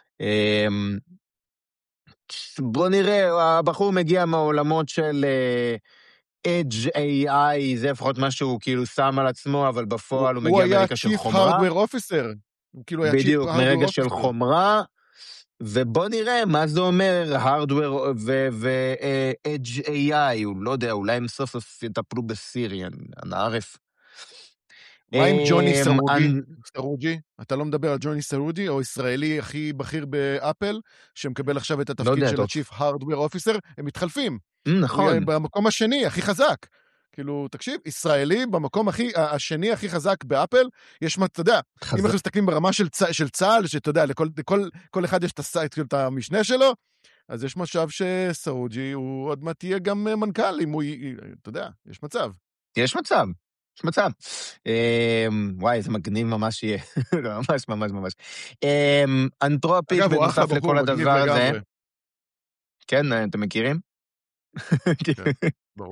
בוא נראה, הבחור מגיע מהעולמות של Edge AI, זה לפחות משהו כאילו שם על עצמו, אבל בפועל הוא מגיע מרגע של חומרה. הוא היה Chief Hardware Officer. בדיוק, מרגע של חומרה, ובוא נראה מה זה אומר, Hardware ו-Edge AI, הוא לא יודע, אולי הם סוף סוף יטפלו בסירי, אני ערף. מה עם ג'וני סרוג'י? אתה לא מדבר על ג'וני סרוג'י, או ישראלי הכי בכיר באפל, שמקבל עכשיו את התפקיד של ה-Chief Hardware Officer, הם מתחלפים. נכון. הוא במקום השני, הכי חזק. כאילו, תקשיב, ישראלי במקום השני הכי חזק באפל, יש מה, אתה יודע, אם אנחנו מסתכלים ברמה של צה"ל, שאתה יודע, לכל אחד יש את המשנה שלו, אז יש משב שסרוג'י הוא עוד מעט תהיה גם מנכ"ל, אם הוא, אתה יודע, יש מצב. יש מצב. וואי, זה מגניב ממש יהיה. ממש. אנתרופיק בנוסף לכל הדבר הזה. כן, אתם מכירים? כן, ברור.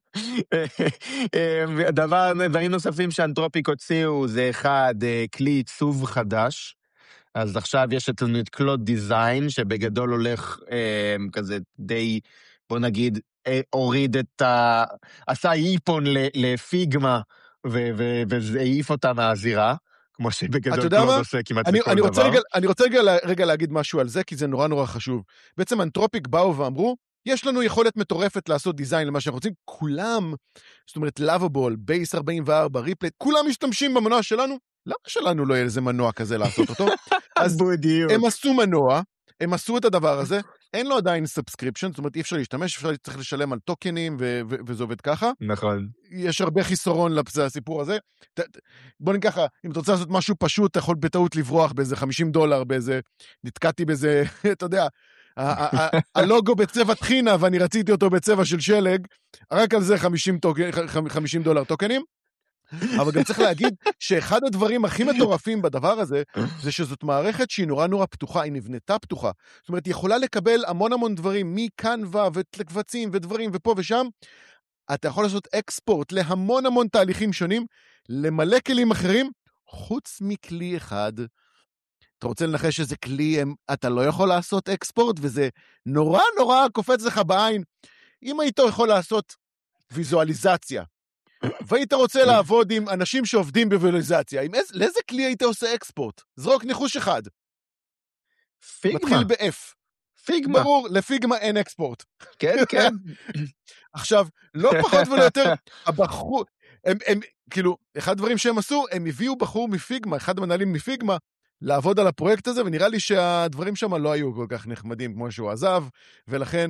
דברים נוספים שאנתרופיק הוציאו זה אחד, כלי עיצוב חדש. אז עכשיו יש אצלנו את קלוד דיזיין, שבגדול הולך כזה די, בוא נגיד, הוריד עשה איפון לפיגמה, והעיף אותה מהזירה, כמו שבגדול קלוד עושה כמעט בכל דבר. אני רוצה רגע להגיד משהו על זה, כי זה נורא נורא חשוב. בעצם אנתרופיק באו ואמרו, יש לנו יכולת מטורפת לעשות דיזיין למה שאנחנו רוצים, כולם, זאת אומרת, לאבבול, בייס 44, ריפלייט, כולם משתמשים במנוע שלנו, למה שלנו לא יהיה איזה מנוע כזה לעשות אותו? אז הם עשו מנוע, הם עשו את הדבר הזה, אין לו עדיין סאבסקריפשן, זאת אומרת, אי אפשר להשתמש, צריך לשלם על טוקנים, וזה עובד ככה. נכון. יש הרבה חיסרון לסיפור הזה. בוא נגיד ככה, אם אתה רוצה לעשות משהו פשוט, אתה יכול בטעות לברוח באיזה $50, באיזה, נתקעתי באיזה, אתה יודע, הלוגו בצבע טחינה, ואני רציתי אותו בצבע של שלג, רק על זה $50 טוקנים. אבל גם צריך להגיד שאחד הדברים הכי מטורפים בדבר הזה, זה שזאת מערכת שהיא נורא נורא פתוחה, היא נבנתה פתוחה. זאת אומרת, היא יכולה לקבל המון המון דברים, מקנווה וקבצים ודברים ופה ושם. אתה יכול לעשות אקספורט להמון המון תהליכים שונים, למלא כלים אחרים, חוץ מכלי אחד. אתה רוצה לנחש שזה כלי, אתה לא יכול לעשות אקספורט, וזה נורא נורא קופץ לך בעין. אם היית יכול לעשות ויזואליזציה, והיית רוצה לעבוד עם אנשים שעובדים בוויזואליזציה, לאיזה כלי היית עושה אקספורט? זרוק ניחוש אחד. פיגמה. מתחיל ב-F. פיגמה. ברור, לפיגמה אין אקספורט. כן, כן. עכשיו, לא פחות ולא יותר, הבחור, הם, כאילו, אחד הדברים שהם עשו, הם הביאו בחור מפיגמה, אחד המנהלים מפיגמה, לעבוד על הפרויקט הזה, ונראה לי שהדברים שם לא היו כל כך נחמדים כמו שהוא עזב, ולכן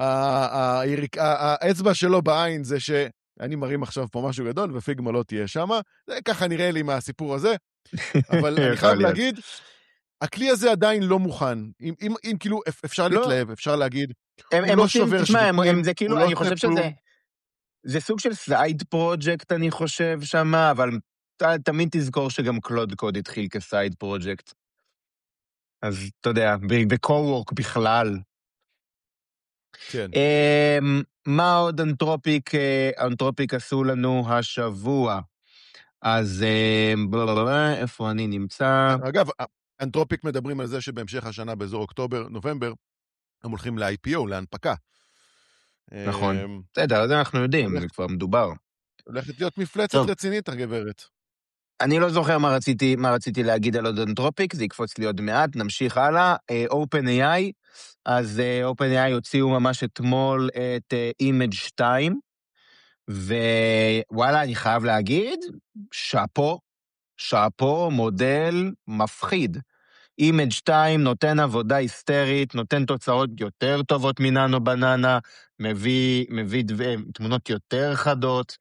האצבע שלו בעין זה שאני מרים עכשיו פה משהו גדול, ופיגמה לא תהיה שם, זה ככה נראה לי מהסיפור הזה, אבל אני חייב להגיד, הכלי הזה עדיין לא מוכן, אם כאילו אפשר להתלהב, אפשר להגיד, הם עושים, תשמע, זה כאילו, אני חושב שזה סוג של סייד פרוג'קט, אני חושב שם, אבל תמיד תזכור שגם קלוד קוד התחיל כסייד פרוג'קט. אז אתה יודע, בקו-וורק בכלל. כן. מה עוד אנתרופיק עשו לנו השבוע? אז איפה אני נמצא? אגב, אנתרופיק מדברים על זה שבהמשך השנה באזור אוקטובר, נובמבר, הם הולכים ל-IPO, להנפקה. נכון. בסדר, זה אנחנו יודעים, זה כבר מדובר. הולכת להיות מפלצת רצינית, הגברת. אני לא זוכר מה רציתי להגיד על עוד אנתרופיק, זה יקפוץ לי עוד מעט, נמשיך הלאה. OpenAI, אז OpenAI הוציאו ממש אתמול את Image 2, ווואלה, אני חייב להגיד, שפו, מודל מפחיד. Image 2 נותן עבודה היסטרית, נותן תוצאות יותר טובות מננו בננה, מביא תמונות יותר חדות,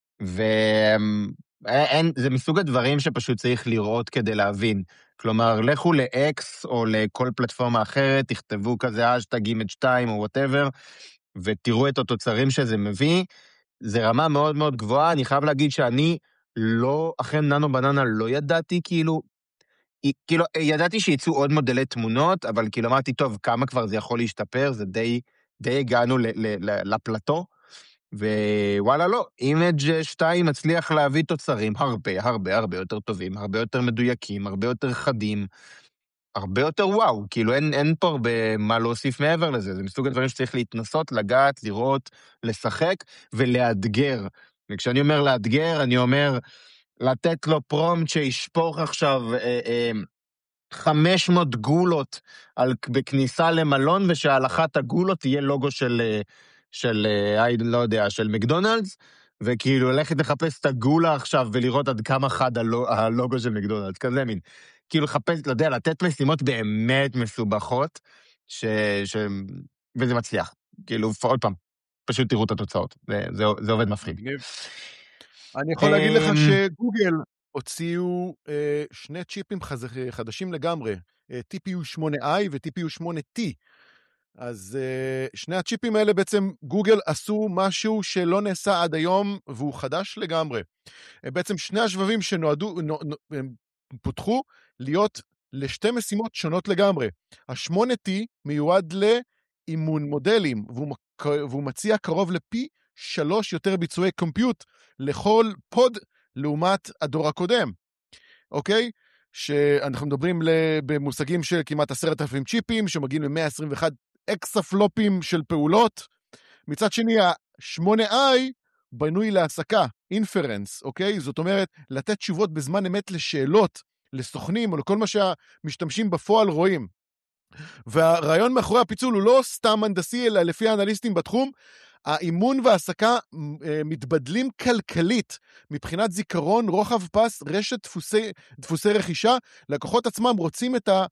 זה מסוג הדברים שפשוט צריך לראות כדי להבין. כלומר, לכו ל-X או לכל פלטפורמה אחרת, תכתבו כזה השטג Image 2 או whatever, ותראו את התוצרים שזה מביא. זה רמה מאוד מאוד גבוהה, אני חייב להגיד שאני לא, אחרי ננו בננה לא ידעתי, כאילו, ידעתי שיצאו עוד מודלי תמונות, אבל כאילו אמרתי, טוב, כמה כבר זה יכול להשתפר, זה די הגענו לפלטו, ווואלה לא, Image 2 מצליח להביא תוצרים הרבה יותר טובים, הרבה יותר מדויקים, הרבה יותר חדים, הרבה יותר וואו, כאילו אין פה הרבה מה להוסיף מעבר לזה, זה מסוג הדברים שצריך להתנסות, לגעת, לראות, לשחק ולאתגר. וכשאני אומר לאתגר, אני אומר לתת לו פרומפט שישפוך עכשיו 500 גולות בכניסה למלון, ושעל אחת הגולות תהיה לוגו של לא יודע, של מקדונלדס, וכאילו ללכת לחפש את הגולה עכשיו ולראות עד כמה חד הלוגו של מקדונלדס, כזה מין. כאילו לחפש, לא יודע, לתת משימות באמת מסובכות, וזה מצליח. כאילו, עוד פעם, פשוט תראו את התוצאות. זה עובד מפחיד. אני יכול להגיד לך שגוגל הוציאו שני צ'יפים חדשים לגמרי, TPU8i ו-TPU8T. אז שני הצ'יפים האלה בעצם גוגל עשו משהו שלא נעשה עד היום, והוא חדש לגמרי. בעצם שני השבבים שנועדו, פותחו להיות לשתי משימות שונות לגמרי. ה-8T מיועד לאימון מודלים, והוא מציע קרוב לפי 3 יותר ביצועי קומפיוט לכל פוד לעומת הדור הקודם. אוקיי? שאנחנו מדברים במושגים של כמעט 10,000 צ'יפים, שמגיעים ל-121 אקספלופים של פעולות. מצד שני, ה-8i בנוי להעסקה, אינפרנס, אוקיי? זאת אומרת, לתת תשובות בזמן אמת לשאלות, לסוכנים, או לכל מה שהמשתמשים בפועל רואים. והרעיון מאחורי הפיצול הוא לא סתם הנדסי, אלא לפי האנליסטים בתחום, האימון והעסקה מתבדלים כלכלית, מבחינת זיכרון, רוחב פס, רשת דפוסי רכישה, לקוחות עצמם רוצים את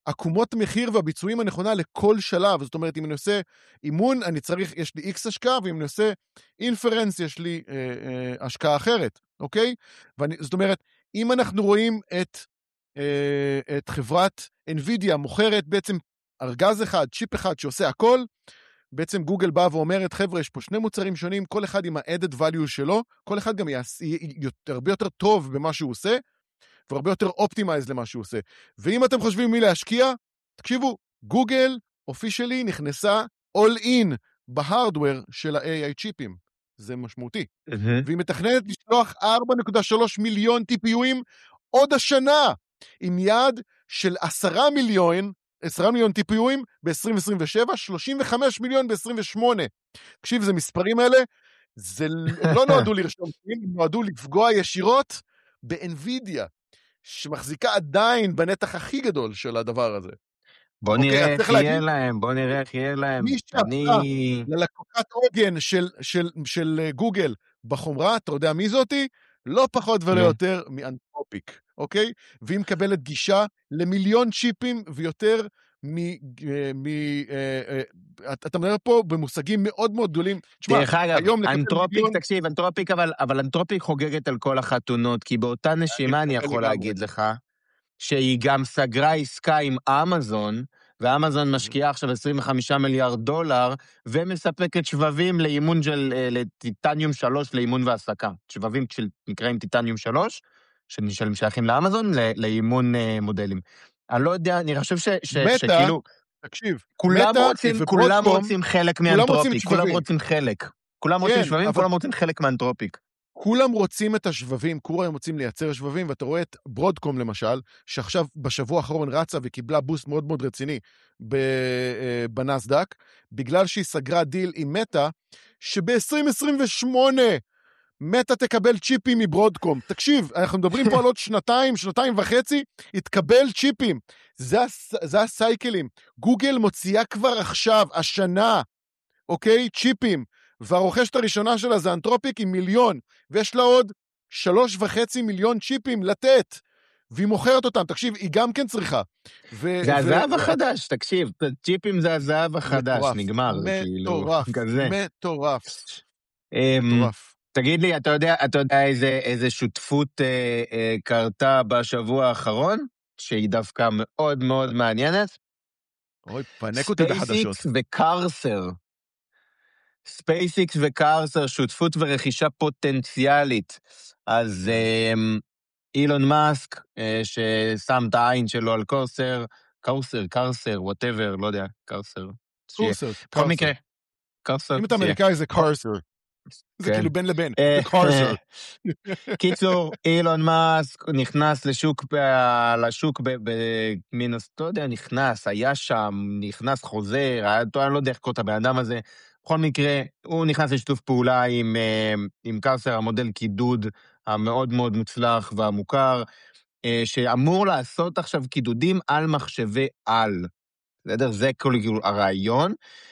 עקומות מחיר והביצועים הנכונה לכל שלב. זאת אומרת, אם אני עושה אימון, יש לי X השקעה, ואם אני עושה אינפרנס, יש לי השקעה אחרת, אוקיי? זאת אומרת, אם אנחנו רואים את חברת NVIDIA מוכרת בעצם ארגז אחד, צ'יפ אחד שעושה הכל, בעצם גוגל בא ואומרת, חבר'ה, יש פה שני מוצרים שונים, כל אחד עם ה-added value שלו, כל אחד גם יהיה הרבה יותר טוב במה שהוא עושה, והרבה יותר אופטימייז למה שהוא עושה. ואם אתם חושבים מי להשקיע, תקשיבו, גוגל אופישלי נכנסה all in בהארדוור של ה-AI צ'יפים. זה משמעותי. והיא מתכננת לשלוח 4.3 מיליון TPUים עוד השנה, עם יעד של 10 מיליון TPUים ב-2027, 35 מיליון ב-28. תקשיב, זה מספרים האלה, זה לא נועדו לרשום, הם נועדו לפגוע ישירות ב-NVIDIA, שמחזיקה עדיין בנתח הכי גדול של הדבר הזה. בוא נראה איך יהיה להם, מי שעשה ללקוחת עוגן של גוגל בחומרה, אתה יודע מי זאתי? לא פחות ולא יותר מאנתרופיק, אוקיי? והיא מקבלת גישה למיליון צ'יפים ויותר אתה מדבר פה במושגים מאוד מאוד גדולים. דרך אגב, אנתרופיק, אבל אנתרופיק חוגגת על כל החתונות, כי באותה נשימה אני יכול להגיד לך, שהיא גם סגרה עסקה עם אמזון, ואמזון משקיעה עכשיו $25 מיליארד, ומספקת שבבים לאימון לטיטניום 3 לאימון והעסקה. שבבים שנקראים טיטניום 3, ששייכים לאמזון, לאימון מודלים. אני לא יודע, אני חושב שכאילו, תקשיב, כולם רוצים חלק מאנתרופיק, כולם רוצים חלק. כולם רוצים שבבים, כולם רוצים חלק מאנתרופיק. כולם רוצים את השבבים, כולם רוצים לייצר שבבים, ואתה רואה את ברודקום למשל, שעכשיו בשבוע האחרון רצה וקיבלה בוסט מאוד מאוד רציני בנסדק, בגלל שהיא סגרה דיל עם מטה, שב-2028 מטה תקבל צ'יפים מברודקום. תקשיב, אנחנו מדברים פה על עוד שנתיים וחצי, יתקבל צ'יפים. זה הסייקלים. גוגל מוציאה כבר עכשיו, השנה, אוקיי? צ'יפים. והרוכשת הראשונה שלה זה אנתרופיק עם 1 מיליון, ויש לה עוד 3.5 מיליון צ'יפים לתת, והיא מוכרת אותם. תקשיב, היא גם כן צריכה. זה הזהב החדש, תקשיב, צ'יפים זה הזהב החדש, נגמר. מטורף. תגיד לי, אתה יודע איזה שותפות קרתה בשבוע האחרון, שהיא דווקא מאוד מאוד מעניינת? אוי, פנק אותי בחדשות. ספייסיקס וקרסר, שותפות ורכישה פוטנציאלית. אז אילון מאסק, ששם את העין שלו על קרסר, whatever, לא יודע, קרסר. בכל מקרה, קרסר. אם אתה אמריקאי זה קרסר. זה כאילו בין לבין, זה קרסר. קיצור, אילון מאסק נכנס לשוק במינוס, לא יודע, היה שם, נכנס חוזר, אני לא יודע איך קורא את הבן אדם הזה, בכל מקרה, הוא נכנס לשיתוף פעולה עם קרסר, המודל קידוד המאוד מאוד מוצלח והמוכר, שאמור לעשות עכשיו קידודים על מחשבי על. זה כאילו הרעיון,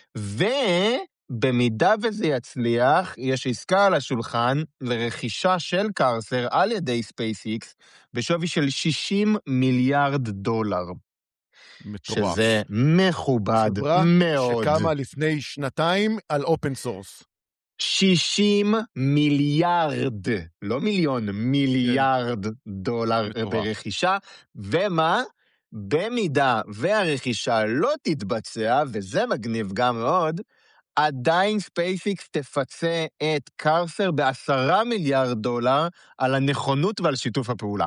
ובמידה וזה יצליח, יש עסקה על השולחן לרכישה של קרסר על ידי ספייסיקס, בשווי של $60 מיליארד. מטורף. שזה מכובד מאוד. שקמה לפני שנתיים על אופן סורס. 60 מיליארד, לא מיליון, מיליארד דולר ברכישה, ומה? במידה והרכישה לא תתבצע, וזה מגניב גם מאוד, עדיין ספייסיקס תפצה את קרסר $10 מיליארד על הנכונות ועל שיתוף הפעולה.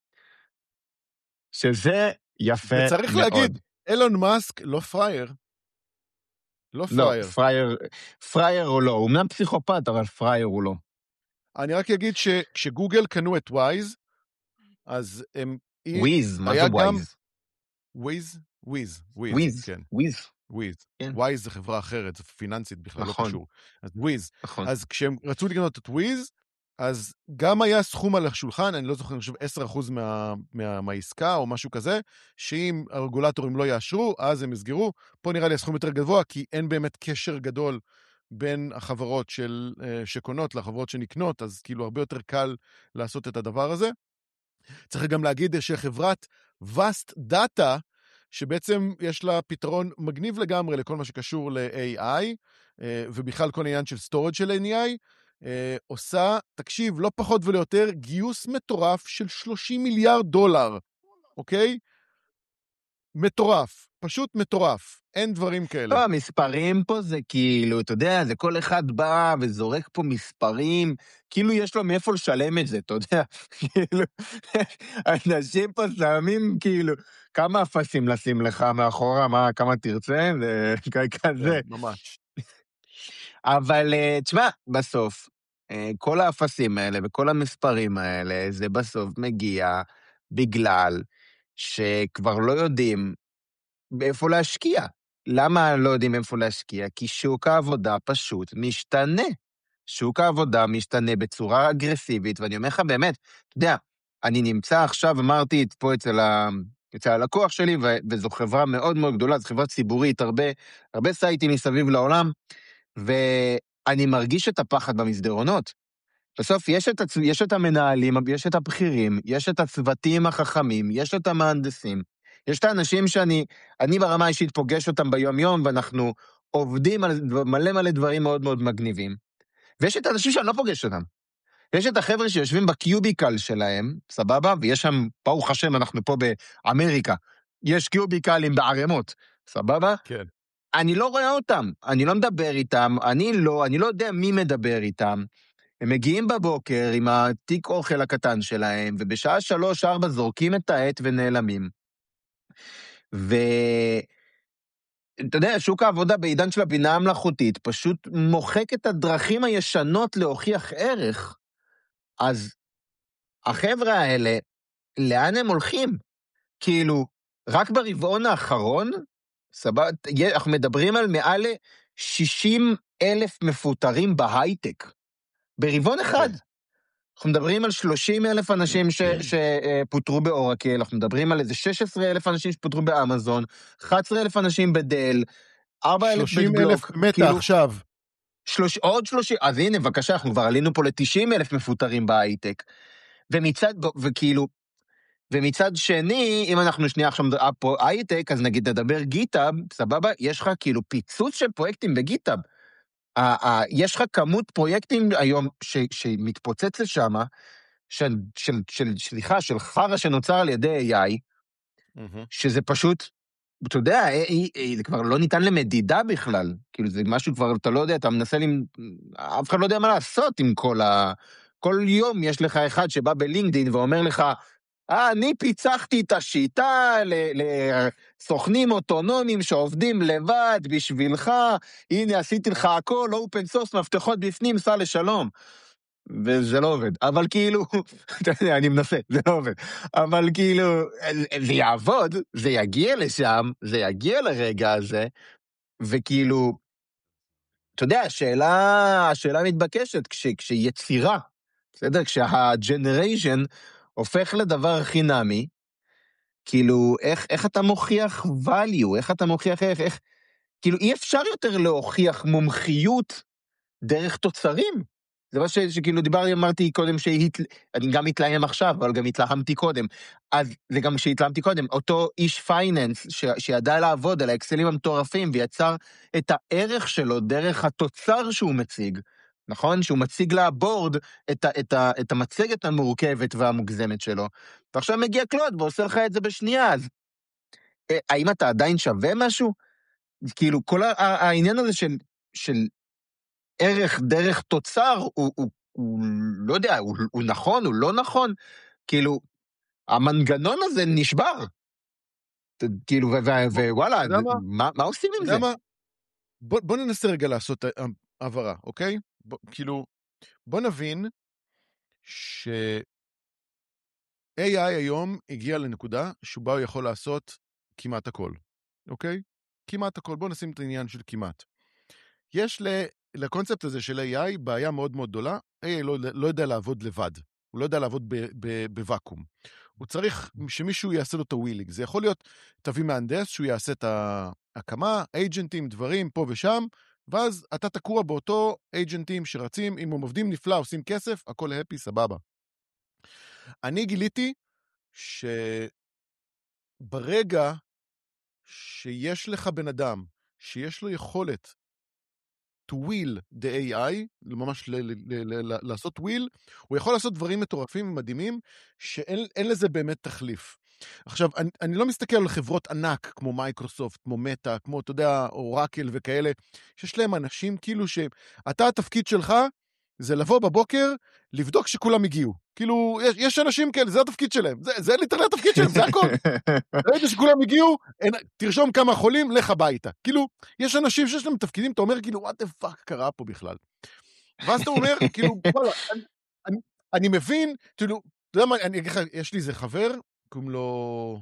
שזה יפה מאוד. וצריך להגיד, אילון מאסק לא פרייר. לא פרייר הוא לא, הוא אמנם פסיכופת, אבל פרייר הוא לא. אני רק אגיד שכשגוגל קנו את וויז, אז הם... וויז, מה זה וויז? וויז, כן. וויז. וויז זה חברה אחרת, זה פיננסית בכלל, לא קשור. אז וויז. אז כשהם רצו לקנות את וויז, אז גם היה סכום על השולחן, אני לא זוכר, אני חושב 10% מהעסקה או משהו כזה, שאם הרגולטורים לא יאשרו, אז הם יסגרו. פה נראה לי הסכום יותר גבוה, כי אין באמת קשר גדול בין החברות שקונות לחברות שנקנות, אז כאילו הרבה יותר קל לעשות את הדבר הזה. צריך גם להגיד שחברת Vast Data, שבעצם יש לה פתרון מגניב לגמרי לכל מה שקשור ל-AI, ובכלל כל העניין של storage של AI, עושה, תקשיב, לא פחות ולא יותר, גיוס מטורף של $30 מיליארד, אוקיי? מטורף, פשוט מטורף, אין דברים כאלה. לא, המספרים פה זה כאילו, אתה יודע, זה כל אחד בא וזורק פה מספרים, כאילו יש לו מאיפה לשלם את זה, אתה יודע, כאילו, אנשים פה שמים כאילו, כמה אפסים לשים לך מאחורה, כמה תרצה, זה כזה. ממש. אבל תשמע, בסוף, כל האפסים האלה וכל המספרים האלה, זה בסוף מגיע בגלל שכבר לא יודעים באיפה להשקיע. למה לא יודעים איפה להשקיע? כי שוק העבודה פשוט משתנה. שוק העבודה משתנה בצורה אגרסיבית, ואני אומר לך באמת, אתה יודע, אני נמצא עכשיו, אמרתי פה אצל הלקוח שלי, וזו חברה מאוד מאוד גדולה, זו חברה ציבורית, הרבה סייטים מסביב לעולם, ואני מרגיש את הפחד במסדרונות. בסוף יש את המנהלים, יש את הבכירים, יש את הצוותים החכמים, יש את המהנדסים, יש את האנשים שאני ברמה אישית פוגש אותם ביום יום, ואנחנו עובדים על מלא דברים מאוד מאוד מגניבים. ויש את האנשים שאני לא פוגש אותם. יש את החבר'ה שיושבים בקיוביקל שלהם, סבבה? ויש שם, ברוך השם, אנחנו פה באמריקה, יש קיוביקלים בערימות, סבבה? כן. אני לא רואה אותם, אני לא מדבר איתם, אני לא יודע מי מדבר איתם. הם מגיעים בבוקר עם התיק אוכל הקטן שלהם, ובשעה 3-4 זורקים את העט ונעלמים. אתה יודע, שוק העבודה בעידן של הבינה המלאכותית פשוט מוחק את הדרכים הישנות להוכיח ערך. אז החבר'ה האלה, לאן הם הולכים? כאילו, רק ברבעון האחרון, סבבה, אנחנו מדברים על מעל 60,000 מפוטרים בהייטק. ברבעון אחד. אנחנו מדברים על 30,000 אנשים שפוטרו באורקל, אנחנו מדברים על איזה 16,000 אנשים שפוטרו באמזון, 11,000 אנשים בדל, 4,000 בגלוק. 30,000 מתה עכשיו. עוד 30, אז הנה, בבקשה, אנחנו כבר עלינו פה ל-90,000 מפוטרים בהייטק. ומצד שני, אם אנחנו שנייה עכשיו פה הייטק, אז נגיד נדבר גיטאב, סבבה, יש לך כאילו פיצוץ של פרויקטים בגיטאב. יש לך כמות פרויקטים היום שמתפוצץ לשם, של חרא שנוצר על ידי AI, שזה פשוט, אתה יודע, זה כבר לא ניתן למדידה בכלל, כאילו זה משהו כבר, אתה לא יודע, אתה מנסה, אף אחד לא יודע מה לעשות עם כל יום יש לך אחד שבא בלינקדין ואומר לך, אני פיצחתי את השיטה לסוכנים אוטונומיים שעובדים לבד בשבילך, הנה עשיתי לך הכל, אופן סורס, מפתחות בפנים, סע לשלום. וזה לא עובד, אבל כאילו, אתה יודע, אני מנסה, זה לא עובד, אבל כאילו, זה יעבוד, זה יגיע לשם, זה יגיע לרגע הזה, וכאילו, אתה יודע, השאלה מתבקשת, כשיצירה, בסדר? כשהג'נריישן הופך לדבר חינמי, כאילו, איך אתה מוכיח value, איך אתה מוכיח איך, כאילו, אי אפשר יותר להוכיח מומחיות דרך תוצרים. זה מה שכאילו אמרתי קודם אני גם מתלהם עכשיו, אבל גם התלהמתי קודם. אז זה גם שהתלהמתי קודם, אותו איש פייננס שידע לעבוד על האקסלים המטורפים, ויצר את הערך שלו דרך התוצר שהוא מציג, נכון? שהוא מציג לבורד את המצגת המורכבת והמוגזמת שלו. ועכשיו מגיע קלוד ועושה לך את זה בשנייה, אז האם אתה עדיין שווה משהו? כאילו, כל העניין הזה של ערך דרך תוצר, הוא לא יודע, הוא נכון, הוא לא נכון, כאילו, המנגנון הזה נשבר. כאילו, ווואלה, מה עושים עם זה? בוא ננסה רגע לעשות עברה, אוקיי? כאילו, בוא נבין ש-AI היום הגיע לנקודה שבה הוא יכול לעשות כמעט הכל, אוקיי? כמעט הכל, בוא נשים את העניין של כמעט. יש לקונספט הזה של AI בעיה מאוד מאוד גדולה, AI לא יודע לעבוד לבד, הוא לא יודע לעבוד בוואקום. הוא צריך שמישהו יעשה לו את הווילינג, זה יכול להיות, תביא מהנדס שהוא יעשה את ההקמה, אייג'נטים, דברים פה ושם, ואז אתה תקוע באותו אייג'נטים שרצים, אם הם עובדים נפלא, עושים כסף, הכל הפי, סבבה. אני גיליתי שברגע שיש לך בן אדם, שיש לו יכולת to will the AI, ממש לעשות will, הוא יכול לעשות דברים מטורפים ומדהימים, שאין לזה באמת תחליף. עכשיו, אני לא מסתכל על חברות ענק, כמו מייקרוסופט, כמו מטא, כמו, אתה יודע, אורקל וכאלה, שיש להם אנשים כאילו שאתה התפקיד שלך, זה לבוא בבוקר, לבדוק שכולם הגיעו. כאילו, יש אנשים כאלה, זה התפקיד שלהם, זה ליטרלי התפקיד שלהם, זה הכל. ראית שכולם הגיעו, תרשום כמה חולים, לך הביתה. כאילו, יש אנשים שיש להם תפקידים, אתה אומר, כאילו, what the fuck קרה פה בכלל? ואז אתה אומר, כאילו, אני מבין, כאילו, אתה יודע מה, אני אגיד לך, יש לי איזה חבר, קוראים לו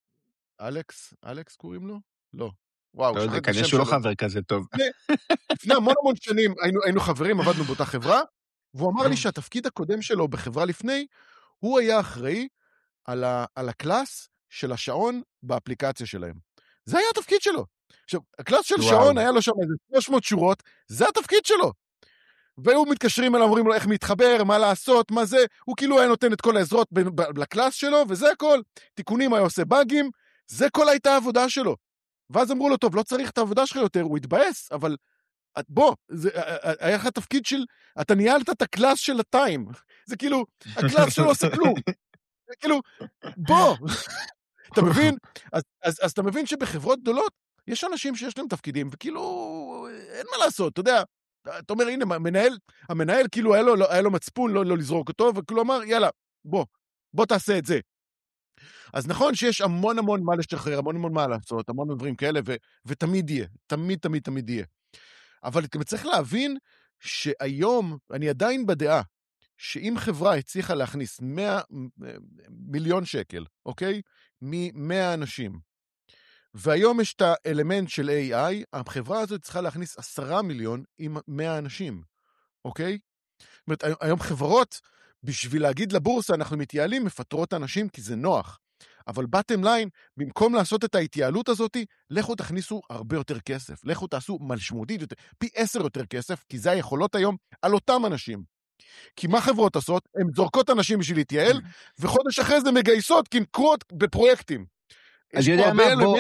אלכס קוראים לו? לא. וואו, לא יודע, שכחתי את כנראה השם שהוא לא שלו. חבר כזה טוב. לפני המון שנים היינו חברים, עבדנו באותה חברה, והוא אמר לי שהתפקיד הקודם שלו בחברה לפני, הוא היה אחראי על הקלאס של השעון באפליקציה שלהם. זה היה התפקיד שלו. עכשיו, הקלאס של שעון היה לו שם איזה 300 שורות, זה התפקיד שלו. והיו מתקשרים אליו, אומרים לו איך מתחבר, מה לעשות, מה זה, הוא כאילו היה נותן את כל העזרות לקלאס שלו, וזה הכל. תיקונים היה עושה באגים, זה כל הייתה העבודה שלו. ואז אמרו לו, טוב, לא צריך את העבודה שלך יותר, הוא התבאס, אבל בוא, היה לך תפקיד של, אתה ניהלת את הקלאס של הטיים. זה כאילו, הקלאס שלו עושה כלום. זה כאילו, בוא. אתה מבין? אז אתה מבין שבחברות גדולות, יש אנשים שיש להם תפקידים, וכאילו, אין מה לעשות, אתה יודע, אתה אומר, הנה, המנהל כאילו היה לו מצפון לא לזרוק אותו, וכאילו אמר, יאללה, בוא תעשה את זה. אז נכון שיש המון מה לשחרר, המון מה לעשות, המון דברים כאלה, ותמיד יהיה, תמיד יהיה. אבל אתה צריך להבין שהיום, אני עדיין בדעה, שאם חברה הצליחה להכניס 100 מיליון שקל, אוקיי? מ-100 אנשים, והיום יש את האלמנט של AI, החברה הזאת צריכה להכניס 10 מיליון עם 100 אנשים, אוקיי? זאת אומרת, היום חברות, בשביל להגיד לבורסה, אנחנו מתייעלים, מפטרות אנשים כי זה נוח. אבל בטם ליין, במקום לעשות את ההתייעלות הזאת, לכו תכניסו הרבה יותר כסף. לכו תעשו משמעותית יותר, פי 10 יותר כסף, כי זה היכולות היום על אותם אנשים. כי מה חברות עושות? הן זורקות אנשים בשביל להתייעל, וחודש אחרי זה מגייסות, כי הן קרות בפרויקטים. אז יודע מה, בוא,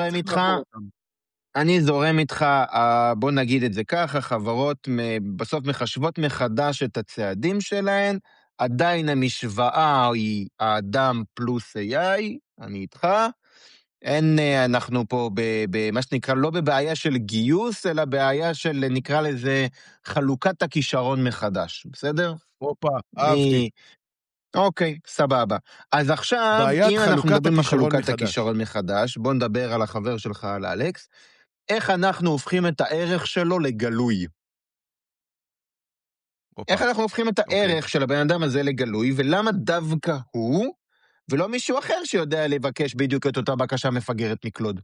אני זורם איתך, בוא נגיד את זה ככה, חברות בסוף מחשבות מחדש את הצעדים שלהן, עדיין המשוואה היא האדם פלוס AI, אני איתך, אנחנו פה במה שנקרא, לא בבעיה של גיוס, אלא בעיה של, נקרא לזה, חלוקת הכישרון מחדש, בסדר? אופה, אהבתי. אוקיי, סבבה. אז עכשיו, אם אנחנו מדברים על חלוקת הכישרון מחדש, בוא נדבר על החבר שלך, על אלכס, איך אנחנו הופכים את הערך שלו לגלוי? איך אנחנו הופכים את הערך של הבן אדם הזה לגלוי, ולמה דווקא הוא, ולא מישהו אחר שיודע לבקש בדיוק את אותה בקשה מפגרת מקלוד?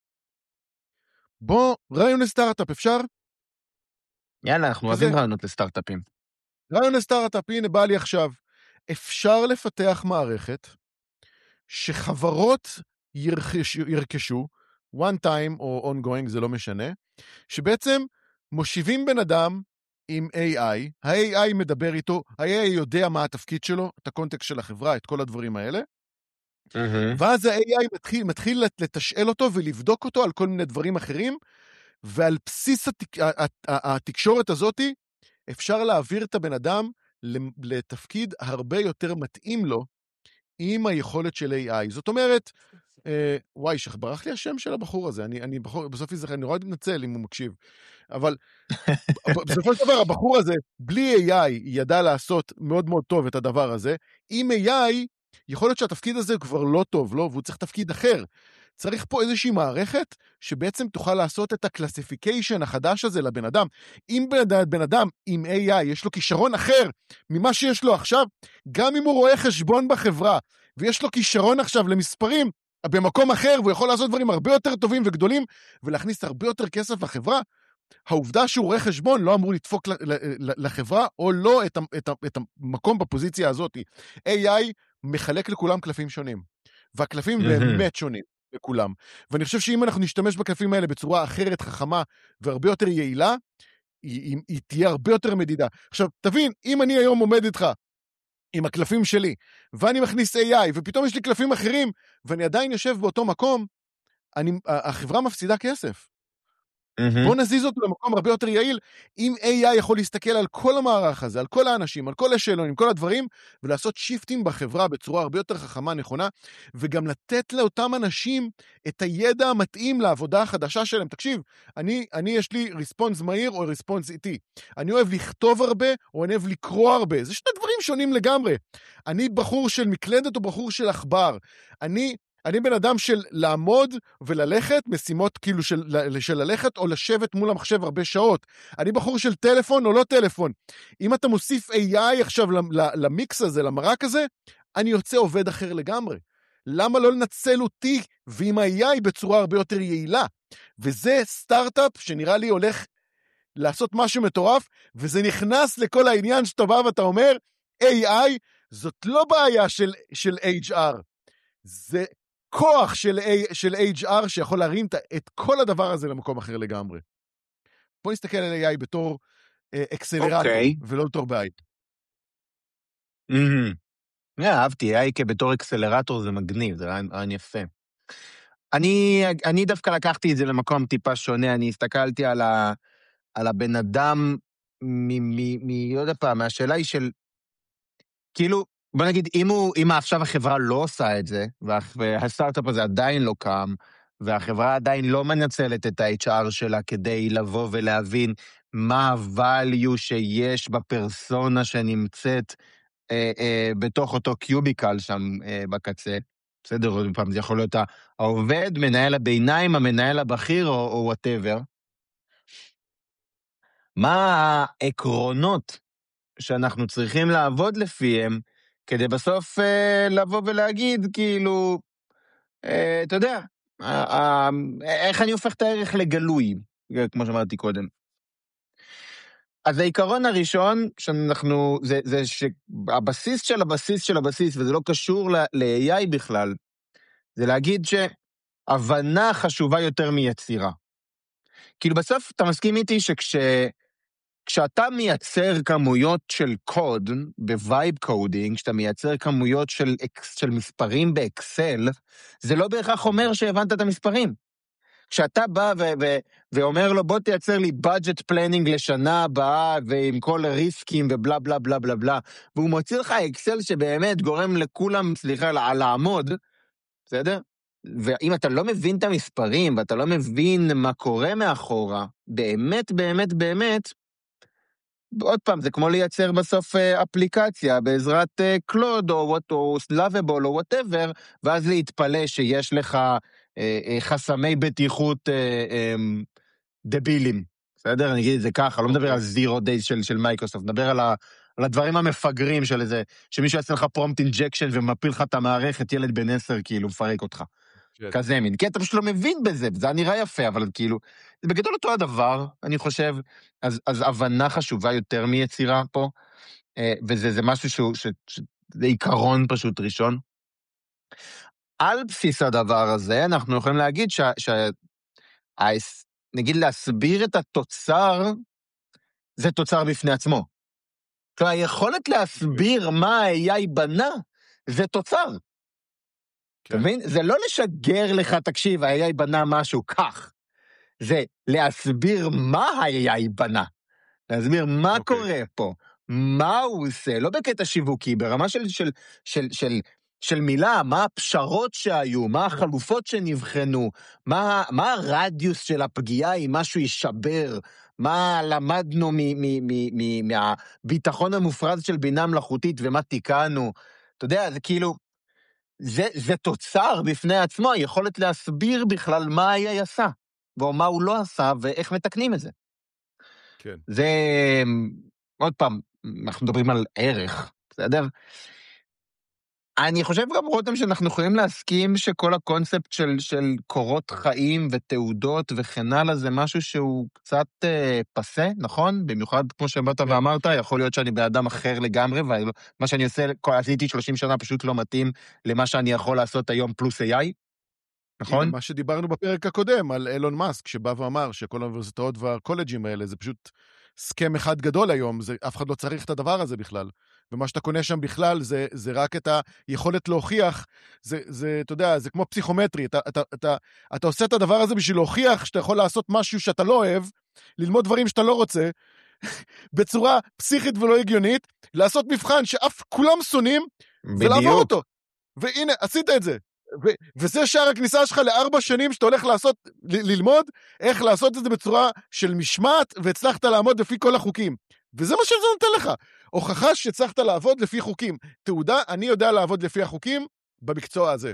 בוא, רעיון לסטארט-אפ, אפשר? יאללה, אנחנו אוהבים רעיונות לסטארט-אפים. רעיון לסטארט-אפ, הנה בא לי עכשיו. אפשר לפתח מערכת שחברות ירכשו, one time או ongoing, זה לא משנה, שבעצם מושיבים בן אדם עם AI, ה-AI מדבר איתו, ה-AI יודע מה התפקיד שלו, את הקונטקסט של החברה, את כל הדברים האלה, ואז ה-AI מתחיל לתשאל אותו ולבדוק אותו על כל מיני דברים אחרים, ועל בסיס התקשורת הזאת, אפשר להעביר את הבן אדם לתפקיד הרבה יותר מתאים לו, עם היכולת של AI. זאת אומרת, וואי, שברח לי השם של הבחור הזה, בסוף אני רואה להתנצל אם הוא מקשיב, אבל בסופו של דבר הבחור הזה, בלי AI, ידע לעשות מאוד מאוד טוב את הדבר הזה, עם AI, יכול להיות שהתפקיד הזה כבר לא טוב, לא, והוא צריך תפקיד אחר. צריך פה איזושהי מערכת שבעצם תוכל לעשות את הקלאסיפיקיישן החדש הזה לבן אדם. אם בן אדם עם AI יש לו כישרון אחר ממה שיש לו עכשיו, גם אם הוא רואה חשבון בחברה, ויש לו כישרון עכשיו למספרים במקום אחר, והוא יכול לעשות דברים הרבה יותר טובים וגדולים, ולהכניס הרבה יותר כסף לחברה, העובדה שהוא רואה חשבון לא אמור לדפוק לחברה, או לא את המקום בפוזיציה הזאת. AI מחלק לכולם קלפים שונים, והקלפים באמת שונים לכולם. ואני חושב שאם אנחנו נשתמש בקלפים האלה בצורה אחרת, חכמה, והרבה יותר יעילה, היא תהיה הרבה יותר מדידה. עכשיו, תבין, אם אני היום עומד איתך, עם הקלפים שלי, ואני מכניס AI, ופתאום יש לי קלפים אחרים, ואני עדיין יושב באותו מקום, החברה מפסידה כסף. מהמם. בוא נזיז אותו למקום הרבה יותר יעיל, אם AI יכול להסתכל על כל המערך הזה, על כל האנשים, על כל השאלונים, כל הדברים, ולעשות שיפטים בחברה בצורה הרבה יותר חכמה, נכונה, וגם לתת לאותם אנשים את הידע המתאים לעבודה החדשה שלהם. תקשיב, אני יש לי ריספונס מהיר או ריספונס איטי. אני אוהב לכתוב הרבה, או אני אוהב לקרוא הרבה. זה שני דברים שונים לגמרי. אני בחור של מקלדת או בחור של עכבר. אני בן אדם של לעמוד וללכת, משימות כאילו של ללכת או לשבת מול המחשב הרבה שעות. אני בחור של טלפון או לא טלפון. אם אתה מוסיף AI עכשיו למיקס הזה, למרק הזה, אני יוצא עובד אחר לגמרי. למה לא לנצל אותי ועם ה-AI בצורה הרבה יותר יעילה? וזה סטארט-אפ שנראה לי הולך לעשות משהו מטורף, וזה נכנס לכל העניין שאתה בא ואתה אומר, AI זאת לא בעיה של HR, זה כוח של HR שיכול להרים את כל הדבר הזה למקום אחר לגמרי. בוא נסתכל על AI בתור אקסלרטור, ולא בתור בעיה. אהבתי, AI כבתור אקסלרטור זה מגניב, זה רעיון יפה. אני דווקא לקחתי את זה למקום טיפה שונה, אני הסתכלתי על הבן אדם, לא יודע פעם, מהשאלה היא של, כאילו, בוא נגיד, אם עכשיו החברה לא עושה את זה, והסטארט-אפ הזה עדיין לא קם, והחברה עדיין לא מנצלת את ה-HR שלה כדי לבוא ולהבין מה ה-value שיש בפרסונה שנמצאת בתוך אותו קיוביקל שם בקצה. בסדר, עוד פעם, זה יכול להיות העובד, מנהל הביניים, המנהל הבכיר או whatever. מה העקרונות שאנחנו צריכים לעבוד לפיהם, כדי בסוף לבוא ולהגיד, כאילו, אתה יודע, איך אני הופך את הערך לגלוי, כמו שאמרתי קודם. אז העיקרון הראשון, זה שהבסיס של הבסיס של הבסיס, וזה לא קשור ל-AI בכלל, זה להגיד שהבנה חשובה יותר מיצירה. כאילו בסוף אתה מסכים איתי כשאתה מייצר כמויות של קוד, בווייב קודינג, כשאתה מייצר כמויות של מספרים באקסל, זה לא בהכרח אומר שהבנת את המספרים. כשאתה בא ואומר לו, בוא תייצר לי budget planning לשנה הבאה, ועם כל הריסקים ובלה בלה בלה בלה בלה, והוא מוציא לך אקסל שבאמת גורם לכולם, סליחה, לעמוד, בסדר? ואם אתה לא מבין את המספרים, ואתה לא מבין מה קורה מאחורה, באמת, באמת, באמת, עוד פעם, זה כמו לייצר בסוף אפליקציה בעזרת קלוד או סלאבבול או whatever, ואז להתפלא שיש לך חסמי בטיחות דבילים. בסדר? אני אגיד את זה ככה, לא מדבר על זירו דייז של מייקרוסופט, מדבר על הדברים המפגרים של איזה, שמישהו יעשה לך פרומפט אינג'קשן ומפיל לך את המערכת, ילד בן 10 כאילו מפרק אותך. כזה מין, כי אתה פשוט לא מבין בזה, זה נראה יפה, אבל כאילו, זה בגדול אותו הדבר, אני חושב, אז הבנה חשובה יותר מיצירה פה, וזה משהו זה עיקרון פשוט ראשון. על בסיס הדבר הזה, אנחנו יכולים להגיד נגיד להסביר את התוצר, זה תוצר בפני עצמו. כלומר, היכולת להסביר מה ה-AI בנה, זה תוצר. אתה מבין? זה לא לשגר לך, תקשיב, ה-AI בנה משהו כך. זה להסביר מה ה-AI בנה. להסביר מה קורה פה, מה הוא עושה, לא בקטע שיווקי, ברמה של מילה, מה הפשרות שהיו, מה החלופות שנבחנו, מה הרדיוס של הפגיעה אם משהו יישבר, מה למדנו מהביטחון המופרז של בינה מלאכותית ומה תיקנו. אתה יודע, זה כאילו, זה תוצר בפני עצמו, היכולת להסביר בכלל מה היה עשה, ומה הוא לא עשה, ואיך מתקנים את זה. כן. זה, עוד פעם, אנחנו מדברים על ערך, בסדר? אני חושב גם, רותם, שאנחנו יכולים להסכים שכל הקונספט של קורות חיים ותעודות וכן הלאה, זה משהו שהוא קצת פסה, נכון? במיוחד, כמו שבאת ואמרת, יכול להיות שאני באדם אחר לגמרי, ומה שאני עושה, עשיתי 30 שנה פשוט לא מתאים למה שאני יכול לעשות היום פלוס AI, נכון? מה שדיברנו בפרק הקודם על אילון מאסק, שבא ואמר שכל האוניברסיטאות והקולג'ים האלה, זה פשוט סכם אחד גדול היום, אף אחד לא צריך את הדבר הזה בכלל. ומה שאתה קונה שם בכלל, זה רק את היכולת להוכיח, אתה יודע, זה כמו פסיכומטרי, אתה עושה את הדבר הזה בשביל להוכיח שאתה יכול לעשות משהו שאתה לא אוהב, ללמוד דברים שאתה לא רוצה, בצורה פסיכית ולא הגיונית, לעשות מבחן שאף כולם שונאים, ולעבור אותו. והנה, עשית את זה. וזה שער הכניסה שלך ל4 שנים שאתה הולך ללמוד איך לעשות את זה בצורה של משמעת, והצלחת לעמוד לפי כל החוקים. וזה מה שזה נותן לך. הוכחה שהצלחת לעבוד לפי חוקים. תעודה, אני יודע לעבוד לפי החוקים במקצוע הזה.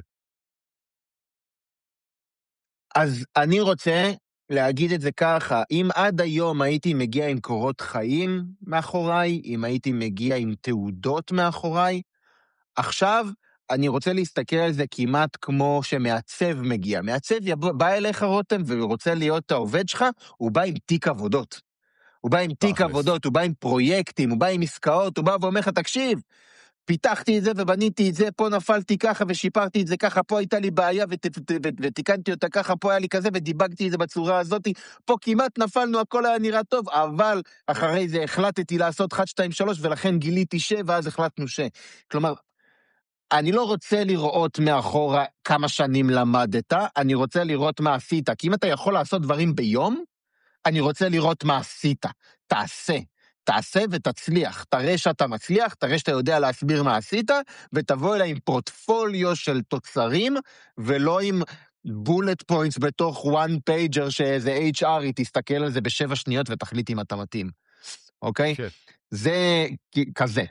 אז אני רוצה להגיד את זה ככה, אם עד היום הייתי מגיע עם קורות חיים מאחוריי, אם הייתי מגיע עם תעודות מאחוריי, עכשיו אני רוצה להסתכל על זה כמעט כמו שמעצב מגיע. מעצב בא אליך רותם ורוצה להיות העובד שלך, הוא בא עם תיק עבודות. הוא בא עם תיק עבודות, הוא בא עם פרויקטים, הוא בא עם עסקאות, הוא בא ואומר לך, תקשיב, פיתחתי את זה ובניתי את זה, פה נפלתי ככה ושיפרתי את זה ככה, פה הייתה לי בעיה ותיקנתי אותה ככה, פה היה לי כזה ודיבגתי את זה בצורה הזאת, פה כמעט נפלנו, הכל היה נראה טוב, אבל אחרי זה החלטתי לעשות 1, 2, 3 ולכן גיליתי ואז החלטנו כלומר, אני לא רוצה לראות מאחורה כמה שנים למדת, אני רוצה לראות מה עשית, כי אם אתה יכול לעשות דברים ביום, אני רוצה לראות מה עשית, תעשה ותצליח, תראה שאתה מצליח, תראה שאתה יודע להסביר מה עשית, ותבוא אליי עם פורטפוליו של תוצרים, ולא עם בולט פוינטס בתוך one pager שאיזה HR היא תסתכל על זה ב7 שניות ותחליט אם אתה מתאים, אוקיי? כן. זה כזה.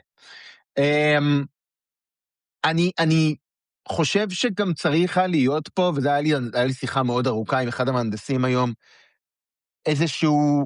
אני חושב שגם צריך להיות פה, וזה היה לי שיחה מאוד ארוכה עם אחד המהנדסים היום, איזשהו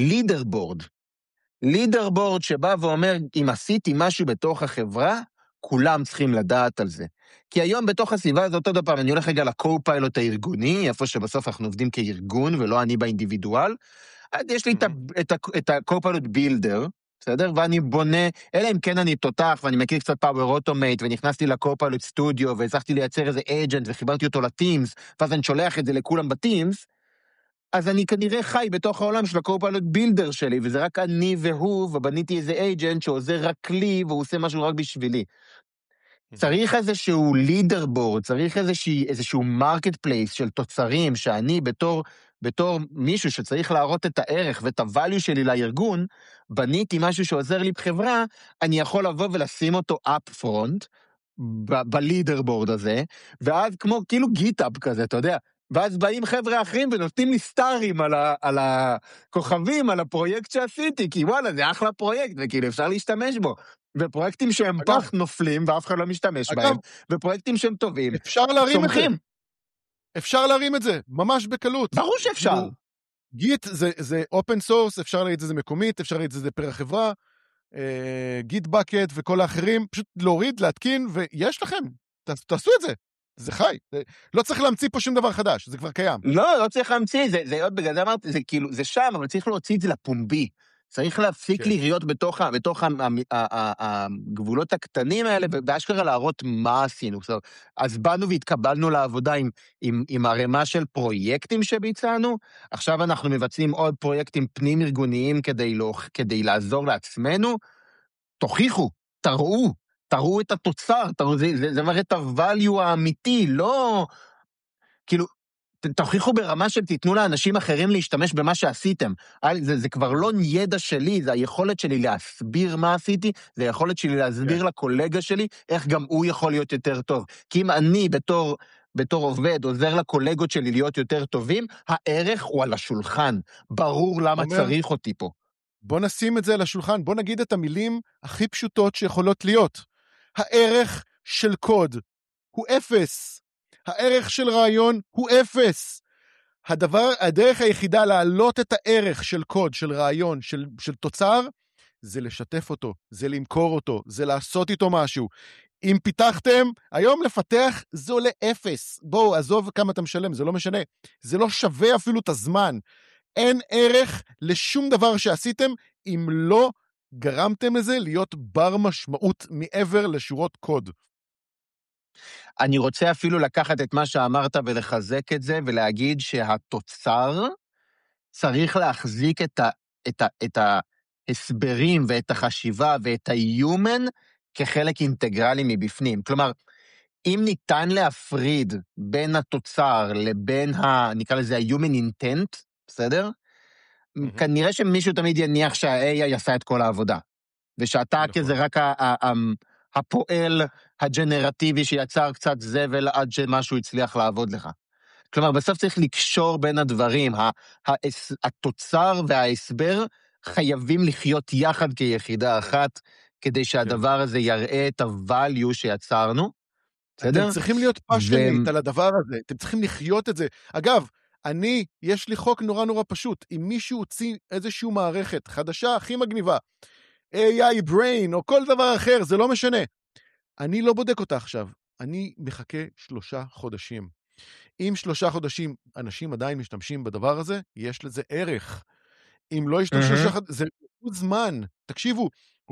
לידרבורד שבא ואומר, אם עשיתי משהו בתוך החברה, כולם צריכים לדעת על זה. כי היום בתוך הסביבה הזאת, עוד פעם, אני הולך רגע לקו-פיילוט הארגוני, איפה שבסוף אנחנו עובדים כארגון, ולא אני באינדיבידואל, אז יש לי את הקו-פיילוט בילדר, בסדר? ואני בונה, אלא אם כן אני תותח, ואני מכיר קצת פאוור אוטומייט, ונכנסתי לקו-פיילוט סטודיו, והצלחתי לייצר איזה אג'נט, וחיברתי אותו לטימס, ואז אני שולח את זה לכולם בטימס, אז אני כנראה חי בתוך העולם של הקו-פיילוט בילדר שלי, וזה רק אני והוא, ובניתי איזה אייג'נט שעוזר רק לי, והוא עושה משהו רק בשבילי. צריך איזשהו לידרבורד, צריך איזשהו מרקט פלייס של תוצרים, שאני בתור מישהו שצריך להראות את הערך ואת הvalue שלי לארגון, בניתי משהו שעוזר לי בחברה, אני יכול לבוא ולשים אותו up front, בלידרבורד הזה, ואז כאילו גיט-אפ כזה, אתה יודע, ואז באים חבר'ה אחרים ונותנים לי סטארים על הכוכבים, על הפרויקט שעשיתי, כי וואלה, זה אחלה פרויקט, וכאילו אפשר להשתמש בו. ופרויקטים שהם פח נופלים, ואף אחד לא משתמש בהם, ופרויקטים שהם טובים, צומחים. אפשר להרים את זה, ממש בקלות. ברור שאפשר. גיט זה אופן סורס, אפשר להגיד את זה מקומית, אפשר להגיד את זה פר החברה, גיט בקט וכל האחרים, פשוט להוריד, להתקין, ויש לכם, תעשו את זה. זה חי, לא צריך להמציא פה שום דבר חדש, זה כבר קיים. לא צריך להמציא, זה עוד בגלל זה אמרתי, זה כאילו, זה שם, אבל צריך להוציא את זה לפומבי. צריך להפסיק להיות בתוך הגבולות הקטנים האלה, ובאשכרה להראות מה עשינו. אז באנו והתקבלנו לעבודה עם הרמה של פרויקטים שביצענו, עכשיו אנחנו מבצעים עוד פרויקטים פנים ארגוניים כדי לעזור לעצמנו, תוכיחו, תראו את התוצר, זה מראה את הvalue האמיתי, לא, כאילו, תוכיחו ברמה של תיתנו לאנשים אחרים להשתמש במה שעשיתם. זה כבר לא ידע שלי, זה היכולת שלי להסביר מה עשיתי, זה היכולת שלי להסביר לקולגה שלי, איך גם הוא יכול להיות יותר טוב. כי אם אני בתור עובד עוזר לקולגות שלי להיות יותר טובים, הערך הוא על השולחן. ברור למה צריך אותי פה. בוא נשים את זה על השולחן, בוא נגיד את המילים הכי פשוטות שיכולות להיות. הערך של קוד הוא 0. הערך של רעיון הוא 0. הדרך היחידה להעלות את הערך של קוד, של רעיון, של תוצר, זה לשתף אותו, זה למכור אותו, זה לעשות איתו משהו. אם פיתחתם, היום לפתח זה עולה 0. בואו, עזוב כמה אתה משלם, זה לא משנה. זה לא שווה אפילו את הזמן. אין ערך לשום דבר שעשיתם, אם לא גרמתם לזה להיות בר משמעות מעבר לשורות קוד. אני רוצה אפילו לקחת את מה שאמרת ולחזק את זה, ולהגיד שהתוצר צריך להחזיק את ההסברים ואת החשיבה ואת ה-human כחלק אינטגרלי מבפנים. כלומר, אם ניתן להפריד בין התוצר לבין נקרא לזה ה-human intent, בסדר? כנראה שמישהו תמיד יניח שה-AI עשה את כל העבודה, ושאתה כזה רק הפועל הג'נרטיבי שיצר קצת זבל עד שמשהו הצליח לעבוד לך. כלומר, בסוף צריך לקשור בין הדברים, התוצר וההסבר חייבים לחיות יחד כיחידה אחת, כדי שהדבר הזה יראה את ה-value שיצרנו, בסדר? אתם צריכים להיות פשנית על הדבר הזה, אתם צריכים לחיות את זה. אגב, יש לי חוק נורא נורא פשוט, אם מישהו הוציא איזושהי מערכת חדשה, הכי מגניבה, AI brain או כל דבר אחר, זה לא משנה. אני לא בודק אותה עכשיו, אני מחכה 3 חודשים. אם 3 חודשים אנשים עדיין משתמשים בדבר הזה, יש לזה ערך. אם לא ישתמשו 3 חודשים, זה זמן. תקשיבו,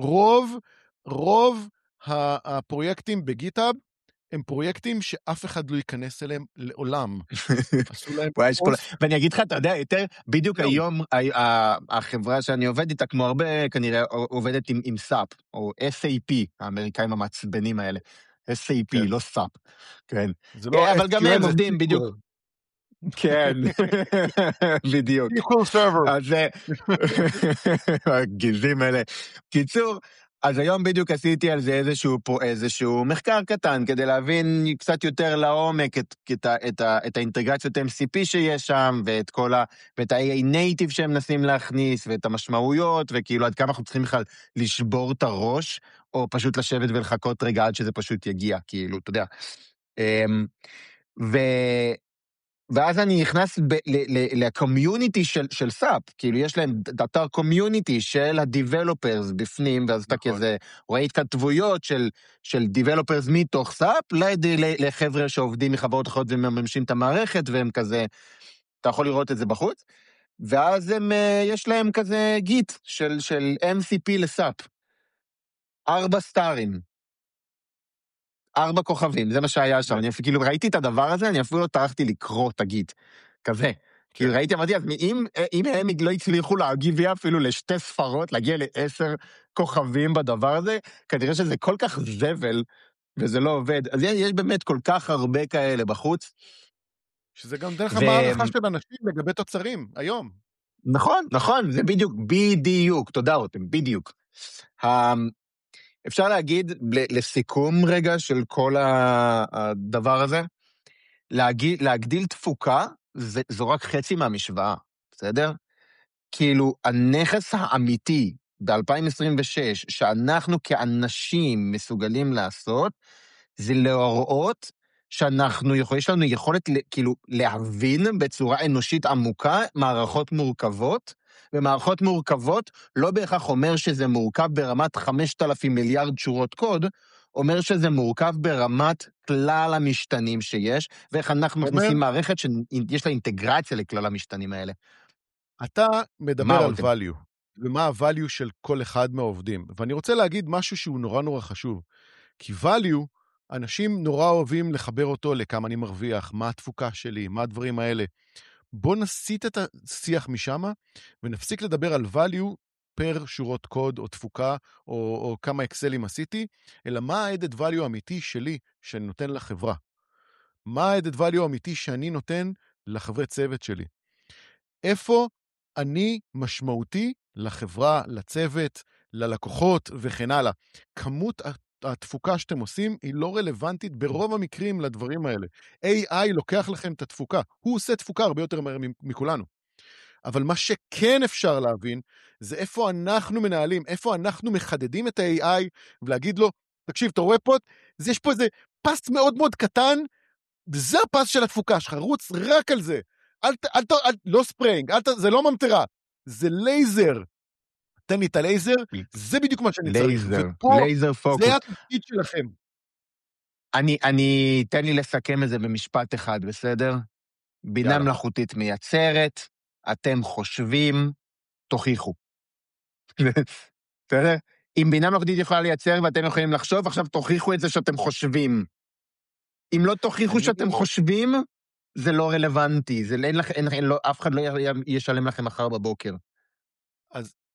רוב הפרויקטים בגיטאב, הם פרויקטים שאף אחד לא ייכנס אליהם לעולם. ואני אגיד לך, אתה יודע, יותר, בדיוק היום, החברה שאני עובד איתה, כמו הרבה, כנראה עובדת עם SAP, או SAP, האמריקאים המעצבנים האלה. SAP, לא SAP. כן. אבל גם הם עובדים בדיוק. כן, בדיוק. SQL Server. אז הגזים האלה. קיצור, אז היום בדיוק עשיתי על זה איזשהו מחקר קטן, כדי להבין קצת יותר לעומק את האינטגרציות MCP שיש שם, ואת ה-AI native שהם מנסים להכניס, ואת המשמעויות, וכאילו עד כמה אנחנו צריכים בכלל לשבור את הראש, או פשוט לשבת ולחכות רגע עד שזה פשוט יגיע, כאילו, אתה יודע. ואז אני נכנס לקומיוניטי של סאפ, כאילו יש להם אתר קומיוניטי של ה-developers בפנים, ואז אתה כזה רואה התכתבויות של developers מתוך סאפ, לחבר'ה שעובדים מחברות אחרות ומממשים את המערכת, והם כזה, אתה יכול לראות את זה בחוץ, ואז יש להם כזה גיט של MCP לסאפ, 4 סטארים. 4 כוכבים, זה מה שהיה שם, אני כאילו ראיתי את הדבר הזה, אני אפילו לא טרחתי לקרוא תגיד, כזה, כאילו ראיתי, אמרתי, אז אם הם לא הצליחו להגיב אפילו ל2 ספרות, להגיע ל10 כוכבים בדבר הזה, כנראה שזה כל כך זבל, וזה לא עובד, אז יש באמת כל כך הרבה כאלה בחוץ. שזה גם דרך המערכה של אנשים לגבי תוצרים, היום. נכון, זה בדיוק, תודה רותם, בדיוק. אפשר להגיד, לסיכום רגע של כל הדבר הזה, להגדיל תפוקה, זו רק חצי מהמשוואה, בסדר? כאילו, הנכס האמיתי ב-2026, שאנחנו כאנשים מסוגלים לעשות, זה להראות יש לנו יכולת כאילו להבין בצורה אנושית עמוקה מערכות מורכבות, ומערכות מורכבות לא בהכרח אומר שזה מורכב ברמת 5,000 מיליארד שורות קוד, אומר שזה מורכב ברמת כלל המשתנים שיש, ואיך אנחנו מכניסים מערכת שיש לה אינטגרציה לכלל המשתנים האלה. אתה מדבר על value, ומה ה-value של כל אחד מהעובדים, ואני רוצה להגיד משהו שהוא נורא נורא חשוב, כי value, אנשים נורא אוהבים לחבר אותו לכמה אני מרוויח, מה התפוקה שלי, מה הדברים האלה. בוא נסיט את השיח משם, ונפסיק לדבר על value פר שורות קוד או תפוקה, או כמה אקסלים עשיתי, אלא מה ה-added value האמיתי שלי שאני נותן לחברה. מה ה-added value האמיתי שאני נותן לחברי צוות שלי. איפה אני משמעותי לחברה, לצוות, ללקוחות וכן הלאה. כמות התפוקה שאתם עושים היא לא רלוונטית ברוב המקרים לדברים האלה. AI לוקח לכם את התפוקה, הוא עושה תפוקה הרבה יותר מהר מכולנו. אבל מה שכן אפשר להבין, זה איפה אנחנו מנהלים, איפה אנחנו מחדדים את ה-AI, ולהגיד לו, תקשיב, אתה רואה פה, יש פה איזה פס מאוד מאוד קטן, וזה הפס של התפוקה שלך, רוץ רק על זה. לא ספרינג, זה לא ממטרה, זה לייזר. תן לי את הלייזר, זה בדיוק מה שאני צריך. לייזר פוקוס. זה התפקיד שלכם. תן לי לסכם את זה במשפט אחד, בסדר? בינה מלאכותית מייצרת, אתם חושבים, תוכיחו. בסדר? אם בינה מלאכותית יכולה לייצר ואתם יכולים לחשוב, עכשיו תוכיחו את זה שאתם חושבים. אם לא תוכיחו שאתם חושבים, זה לא רלוונטי, אף אחד לא ישלם לכם מחר בבוקר. אז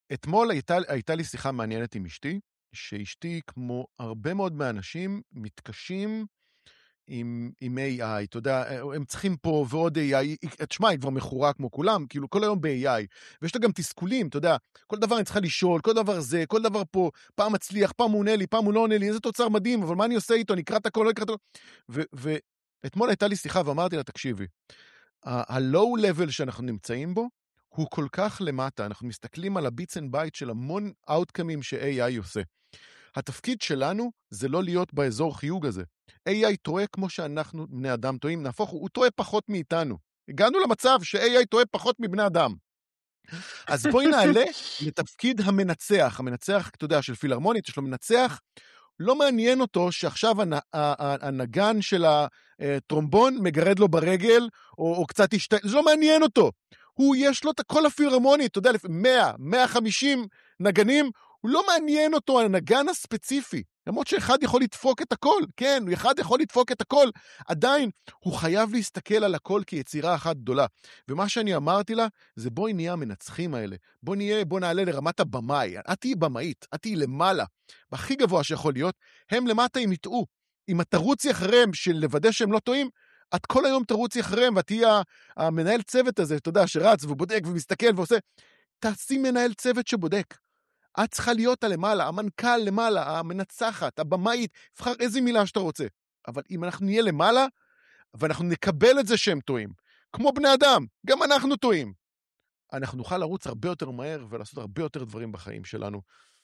אתמול הייתה לי שיחה מעניינת עם אשתי, שאשתי, כמו הרבה מאוד מהאנשים, מתקשים עם AI, אתה יודע, הם צריכים פה ועוד AI, תשמע, היא כבר מכורה כמו כולם, כאילו כל היום ב-AI, ויש לה גם תסכולים, אתה יודע, כל דבר אני צריכה לשאול, כל דבר זה, כל דבר פה, פעם מצליח, פעם הוא עונה לי, פעם הוא לא עונה לי, איזה תוצר מדהים, אבל מה אני עושה איתו, אני אקרא את הכל, לא אקרא את הכל, ואתמול הייתה לי שיחה ואמרתי לה, תקשיבי, ה-low level שאנחנו נמצאים בו, הוא כל כך למטה, אנחנו מסתכלים על הביטס אנד בייט של המון outcome'ים ש-AI עושה. התפקיד שלנו זה לא להיות באזור חיוג הזה. AI טועה כמו שאנחנו בני אדם טועים, נהפוך, הוא טועה פחות מאיתנו. הגענו למצב ש-AI טועה פחות מבני אדם. אז בואי נעלה לתפקיד המנצח. המנצח, אתה יודע, של פילהרמונית, יש לו מנצח, לא מעניין אותו שעכשיו הנגן של הטרומבון מגרד לו ברגל, או קצת זה לא מעניין אותו. יש לו את כל הפילהרמונית, אתה יודע, 100, 150 נגנים, הוא לא מעניין אותו הנגן הספציפי, למרות שאחד יכול לדפוק את הכל, כן, אחד יכול לדפוק את הכל, עדיין הוא חייב להסתכל על הכל כיצירה אחת גדולה. ומה שאני אמרתי לה, זה בואי נהיה המנצחים האלה, בוא נעלה לרמת הבמאי, את תהיי במאית, את תהיי למעלה, בהכי גבוה שיכול להיות, הם למטה אם יטעו, אם את תרוצי אחריהם של לוודא שהם לא טועים, את כל היום תרוצי אחריהם, ואת תהיה המנהל צוות הזה, אתה יודע, שרץ ובודק ומסתכל ועושה, תעשי מנהל צוות שבודק. את צריכה להיות הלמעלה, המנכ"ל למעלה, המנצחת, הבמאית, תבחר איזה מילה שאתה רוצה. אבל אם אנחנו נהיה למעלה, ואנחנו נקבל את זה שהם טועים, כמו בני אדם, גם אנחנו טועים, אנחנו נוכל לרוץ הרבה יותר מהר ולעשות הרבה יותר דברים בחיים שלנו.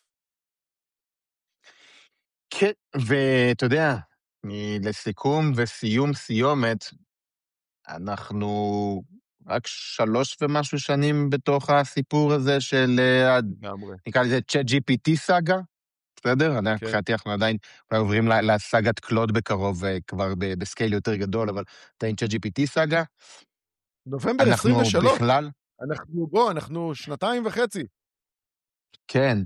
כן, ואתה יודע, לסיכום וסיום סיומת, אנחנו רק 3 ומשהו שנים בתוך הסיפור הזה של, נקרא לזה ChatGPT סאגה, בסדר? אני מבחינתי אנחנו עדיין עוברים לסאגת קלוד בקרוב, כבר בסקייל יותר גדול, אבל עדיין ChatGPT סאגה. נובמבר 23, בכלל... אנחנו 2.5. כן,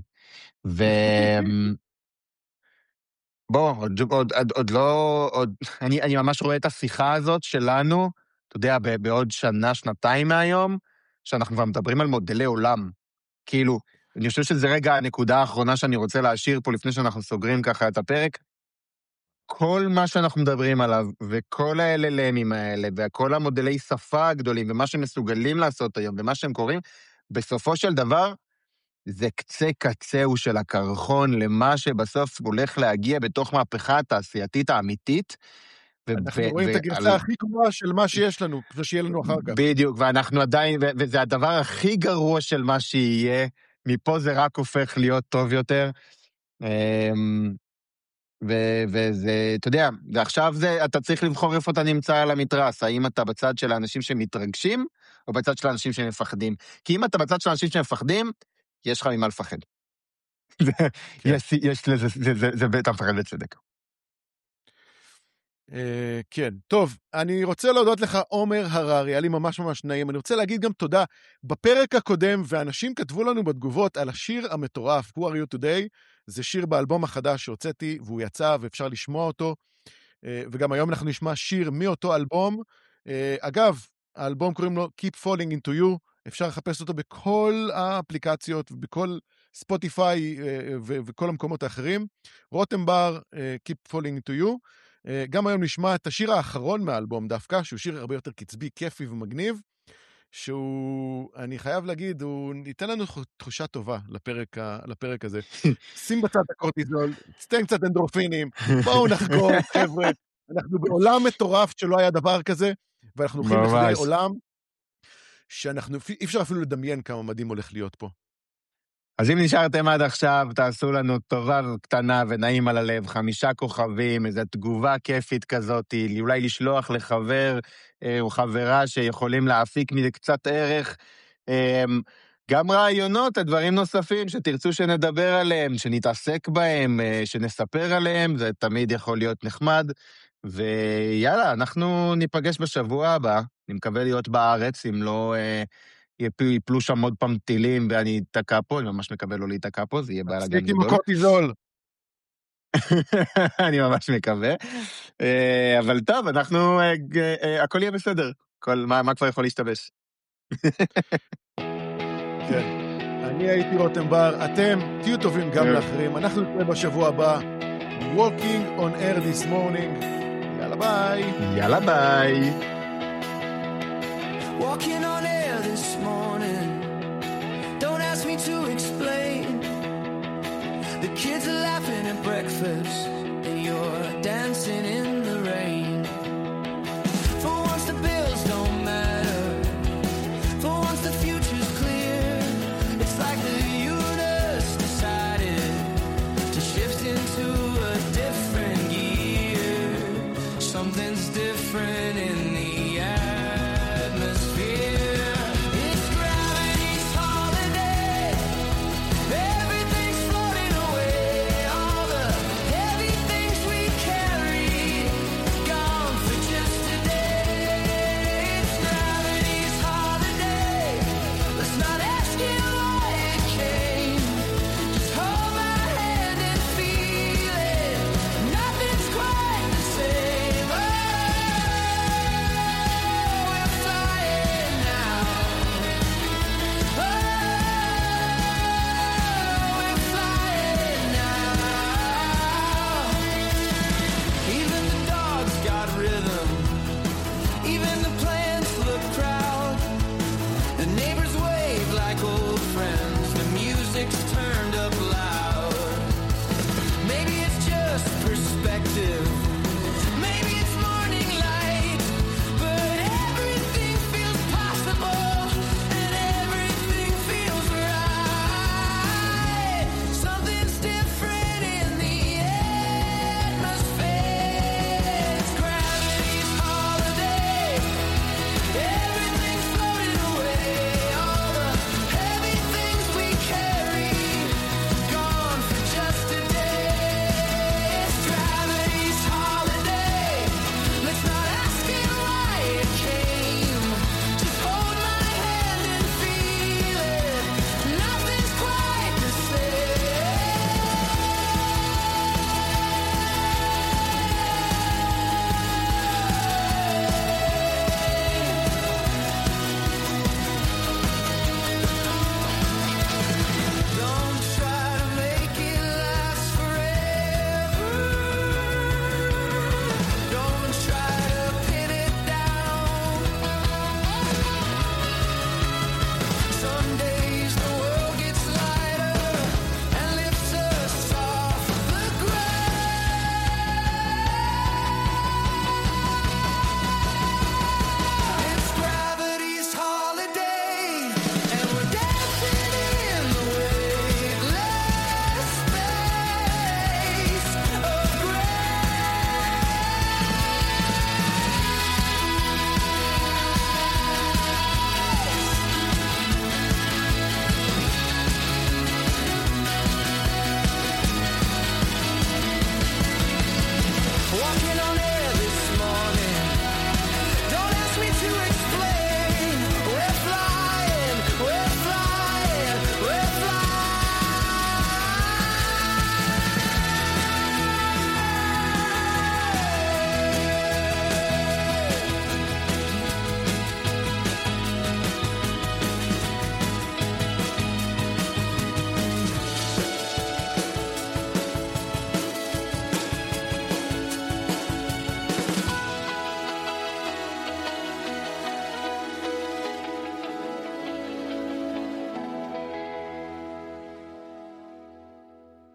בוא, עוד לא, אני ממש רואה את השיחה הזאת שלנו, אתה יודע, בעוד שנה, שנתיים מהיום, שאנחנו כבר מדברים על מודלי עולם. כאילו, אני חושב שזה רגע הנקודה האחרונה שאני רוצה להשאיר פה לפני שאנחנו סוגרים ככה את הפרק. כל מה שאנחנו מדברים עליו, וכל ה-LLM'ים האלה, וכל המודלי שפה הגדולים, ומה שהם מסוגלים לעשות היום, ומה שהם קוראים, בסופו של דבר, זה קצה קצהו של הקרחון למה שבסוף הולך להגיע בתוך מהפכה התעשייתית האמיתית. אנחנו רואים את הגרסה הכי גרועה של מה שיש לנו, ושיהיה לנו אחר כך. בדיוק, ואנחנו עדיין, וזה הדבר הכי גרוע של מה שיהיה, מפה זה רק הופך להיות טוב יותר. וזה, אתה יודע, ועכשיו אתה צריך לבחור איפה אתה נמצא על המתרס, האם אתה בצד של האנשים שמתרגשים, או בצד של האנשים שמפחדים. כי אם אתה בצד של האנשים שמפחדים, יש לך ממה לפחד. יש לזה, זה אתה מפחד בצדק. כן, טוב, אני רוצה להודות לך, עומר הררי, היה לי ממש ממש נעים, אני רוצה להגיד גם תודה, בפרק הקודם, ואנשים כתבו לנו בתגובות על השיר המטורף, Who are you today, זה שיר באלבום החדש שהוצאתי, והוא יצא ואפשר לשמוע אותו, וגם היום אנחנו נשמע שיר מאותו אלבום, אגב, האלבום קוראים לו Keep Falling Into You, אפשר לחפש אותו בכל האפליקציות, ובכל ספוטיפיי וכל המקומות האחרים, רוטנבר, Keep Falling Into You, גם היום נשמע את השיר האחרון מהאלבום דווקא, שהוא שיר הרבה יותר קצבי, כיפי ומגניב, שהוא, אני חייב להגיד, הוא ייתן לנו תחושה טובה לפרק הזה. שים בצד הקורטיזול, תן קצת אנדורפינים, בואו נחגוג, חבר'ה, אנחנו בעולם מטורף שלא היה דבר כזה, ואנחנו הולכים לכדי עולם שאנחנו, אי אפשר אפילו לדמיין כמה מדהים הולך להיות פה. אז אם נשארתם עד עכשיו, תעשו לנו טובה קטנה ונעים על הלב, 5 כוכבים, איזו תגובה כיפית כזאת, אולי לשלוח לחבר או חברה שיכולים להפיק מזה קצת ערך, גם רעיונות, דברים נוספים שתרצו שנדבר עליהם, שנתעסק בהם, שנספר עליהם, זה תמיד יכול להיות נחמד, ויאללה, אנחנו ניפגש בשבוע הבא, אני מקווה להיות בארץ, אם לא יפלו שם עוד פעם טילים ואני אתקע פה, אני ממש מקווה לא להתקע פה, זה יהיה בעיה גם גדול. עם הקורטיזול. אני ממש מקווה. אבל טוב, אנחנו, הכל יהיה בסדר. מה כבר יכול להשתבש? כן. אני הייתי רותם בר, אתם תהיו טובים גם לאחרים, אנחנו נתראה בשבוע הבא, Walking on Air this morning, יאללה ביי. יאללה ביי. Walking on air this morning, don't ask me to explain. The kids are laughing at breakfast, and you're dancing in the rain. For once the bills don't matter, for once the future's clear. It's like the universe decided to shift into a different gear. Something's different in the atmosphere. It's gravity's holiday. Everything's floating away. All the heavy things we carried, gone for just a day. It's gravity's holiday. Let's not ask it why it came. Just hold my hand and feel it. Nothing's quite the same. Oh, we're flying now. Oh, we're flying now. Even the dogs got rhythm. Even the plants look proud. The neighbors wave like old friends. The music's turned up loud. Maybe it's just perspective.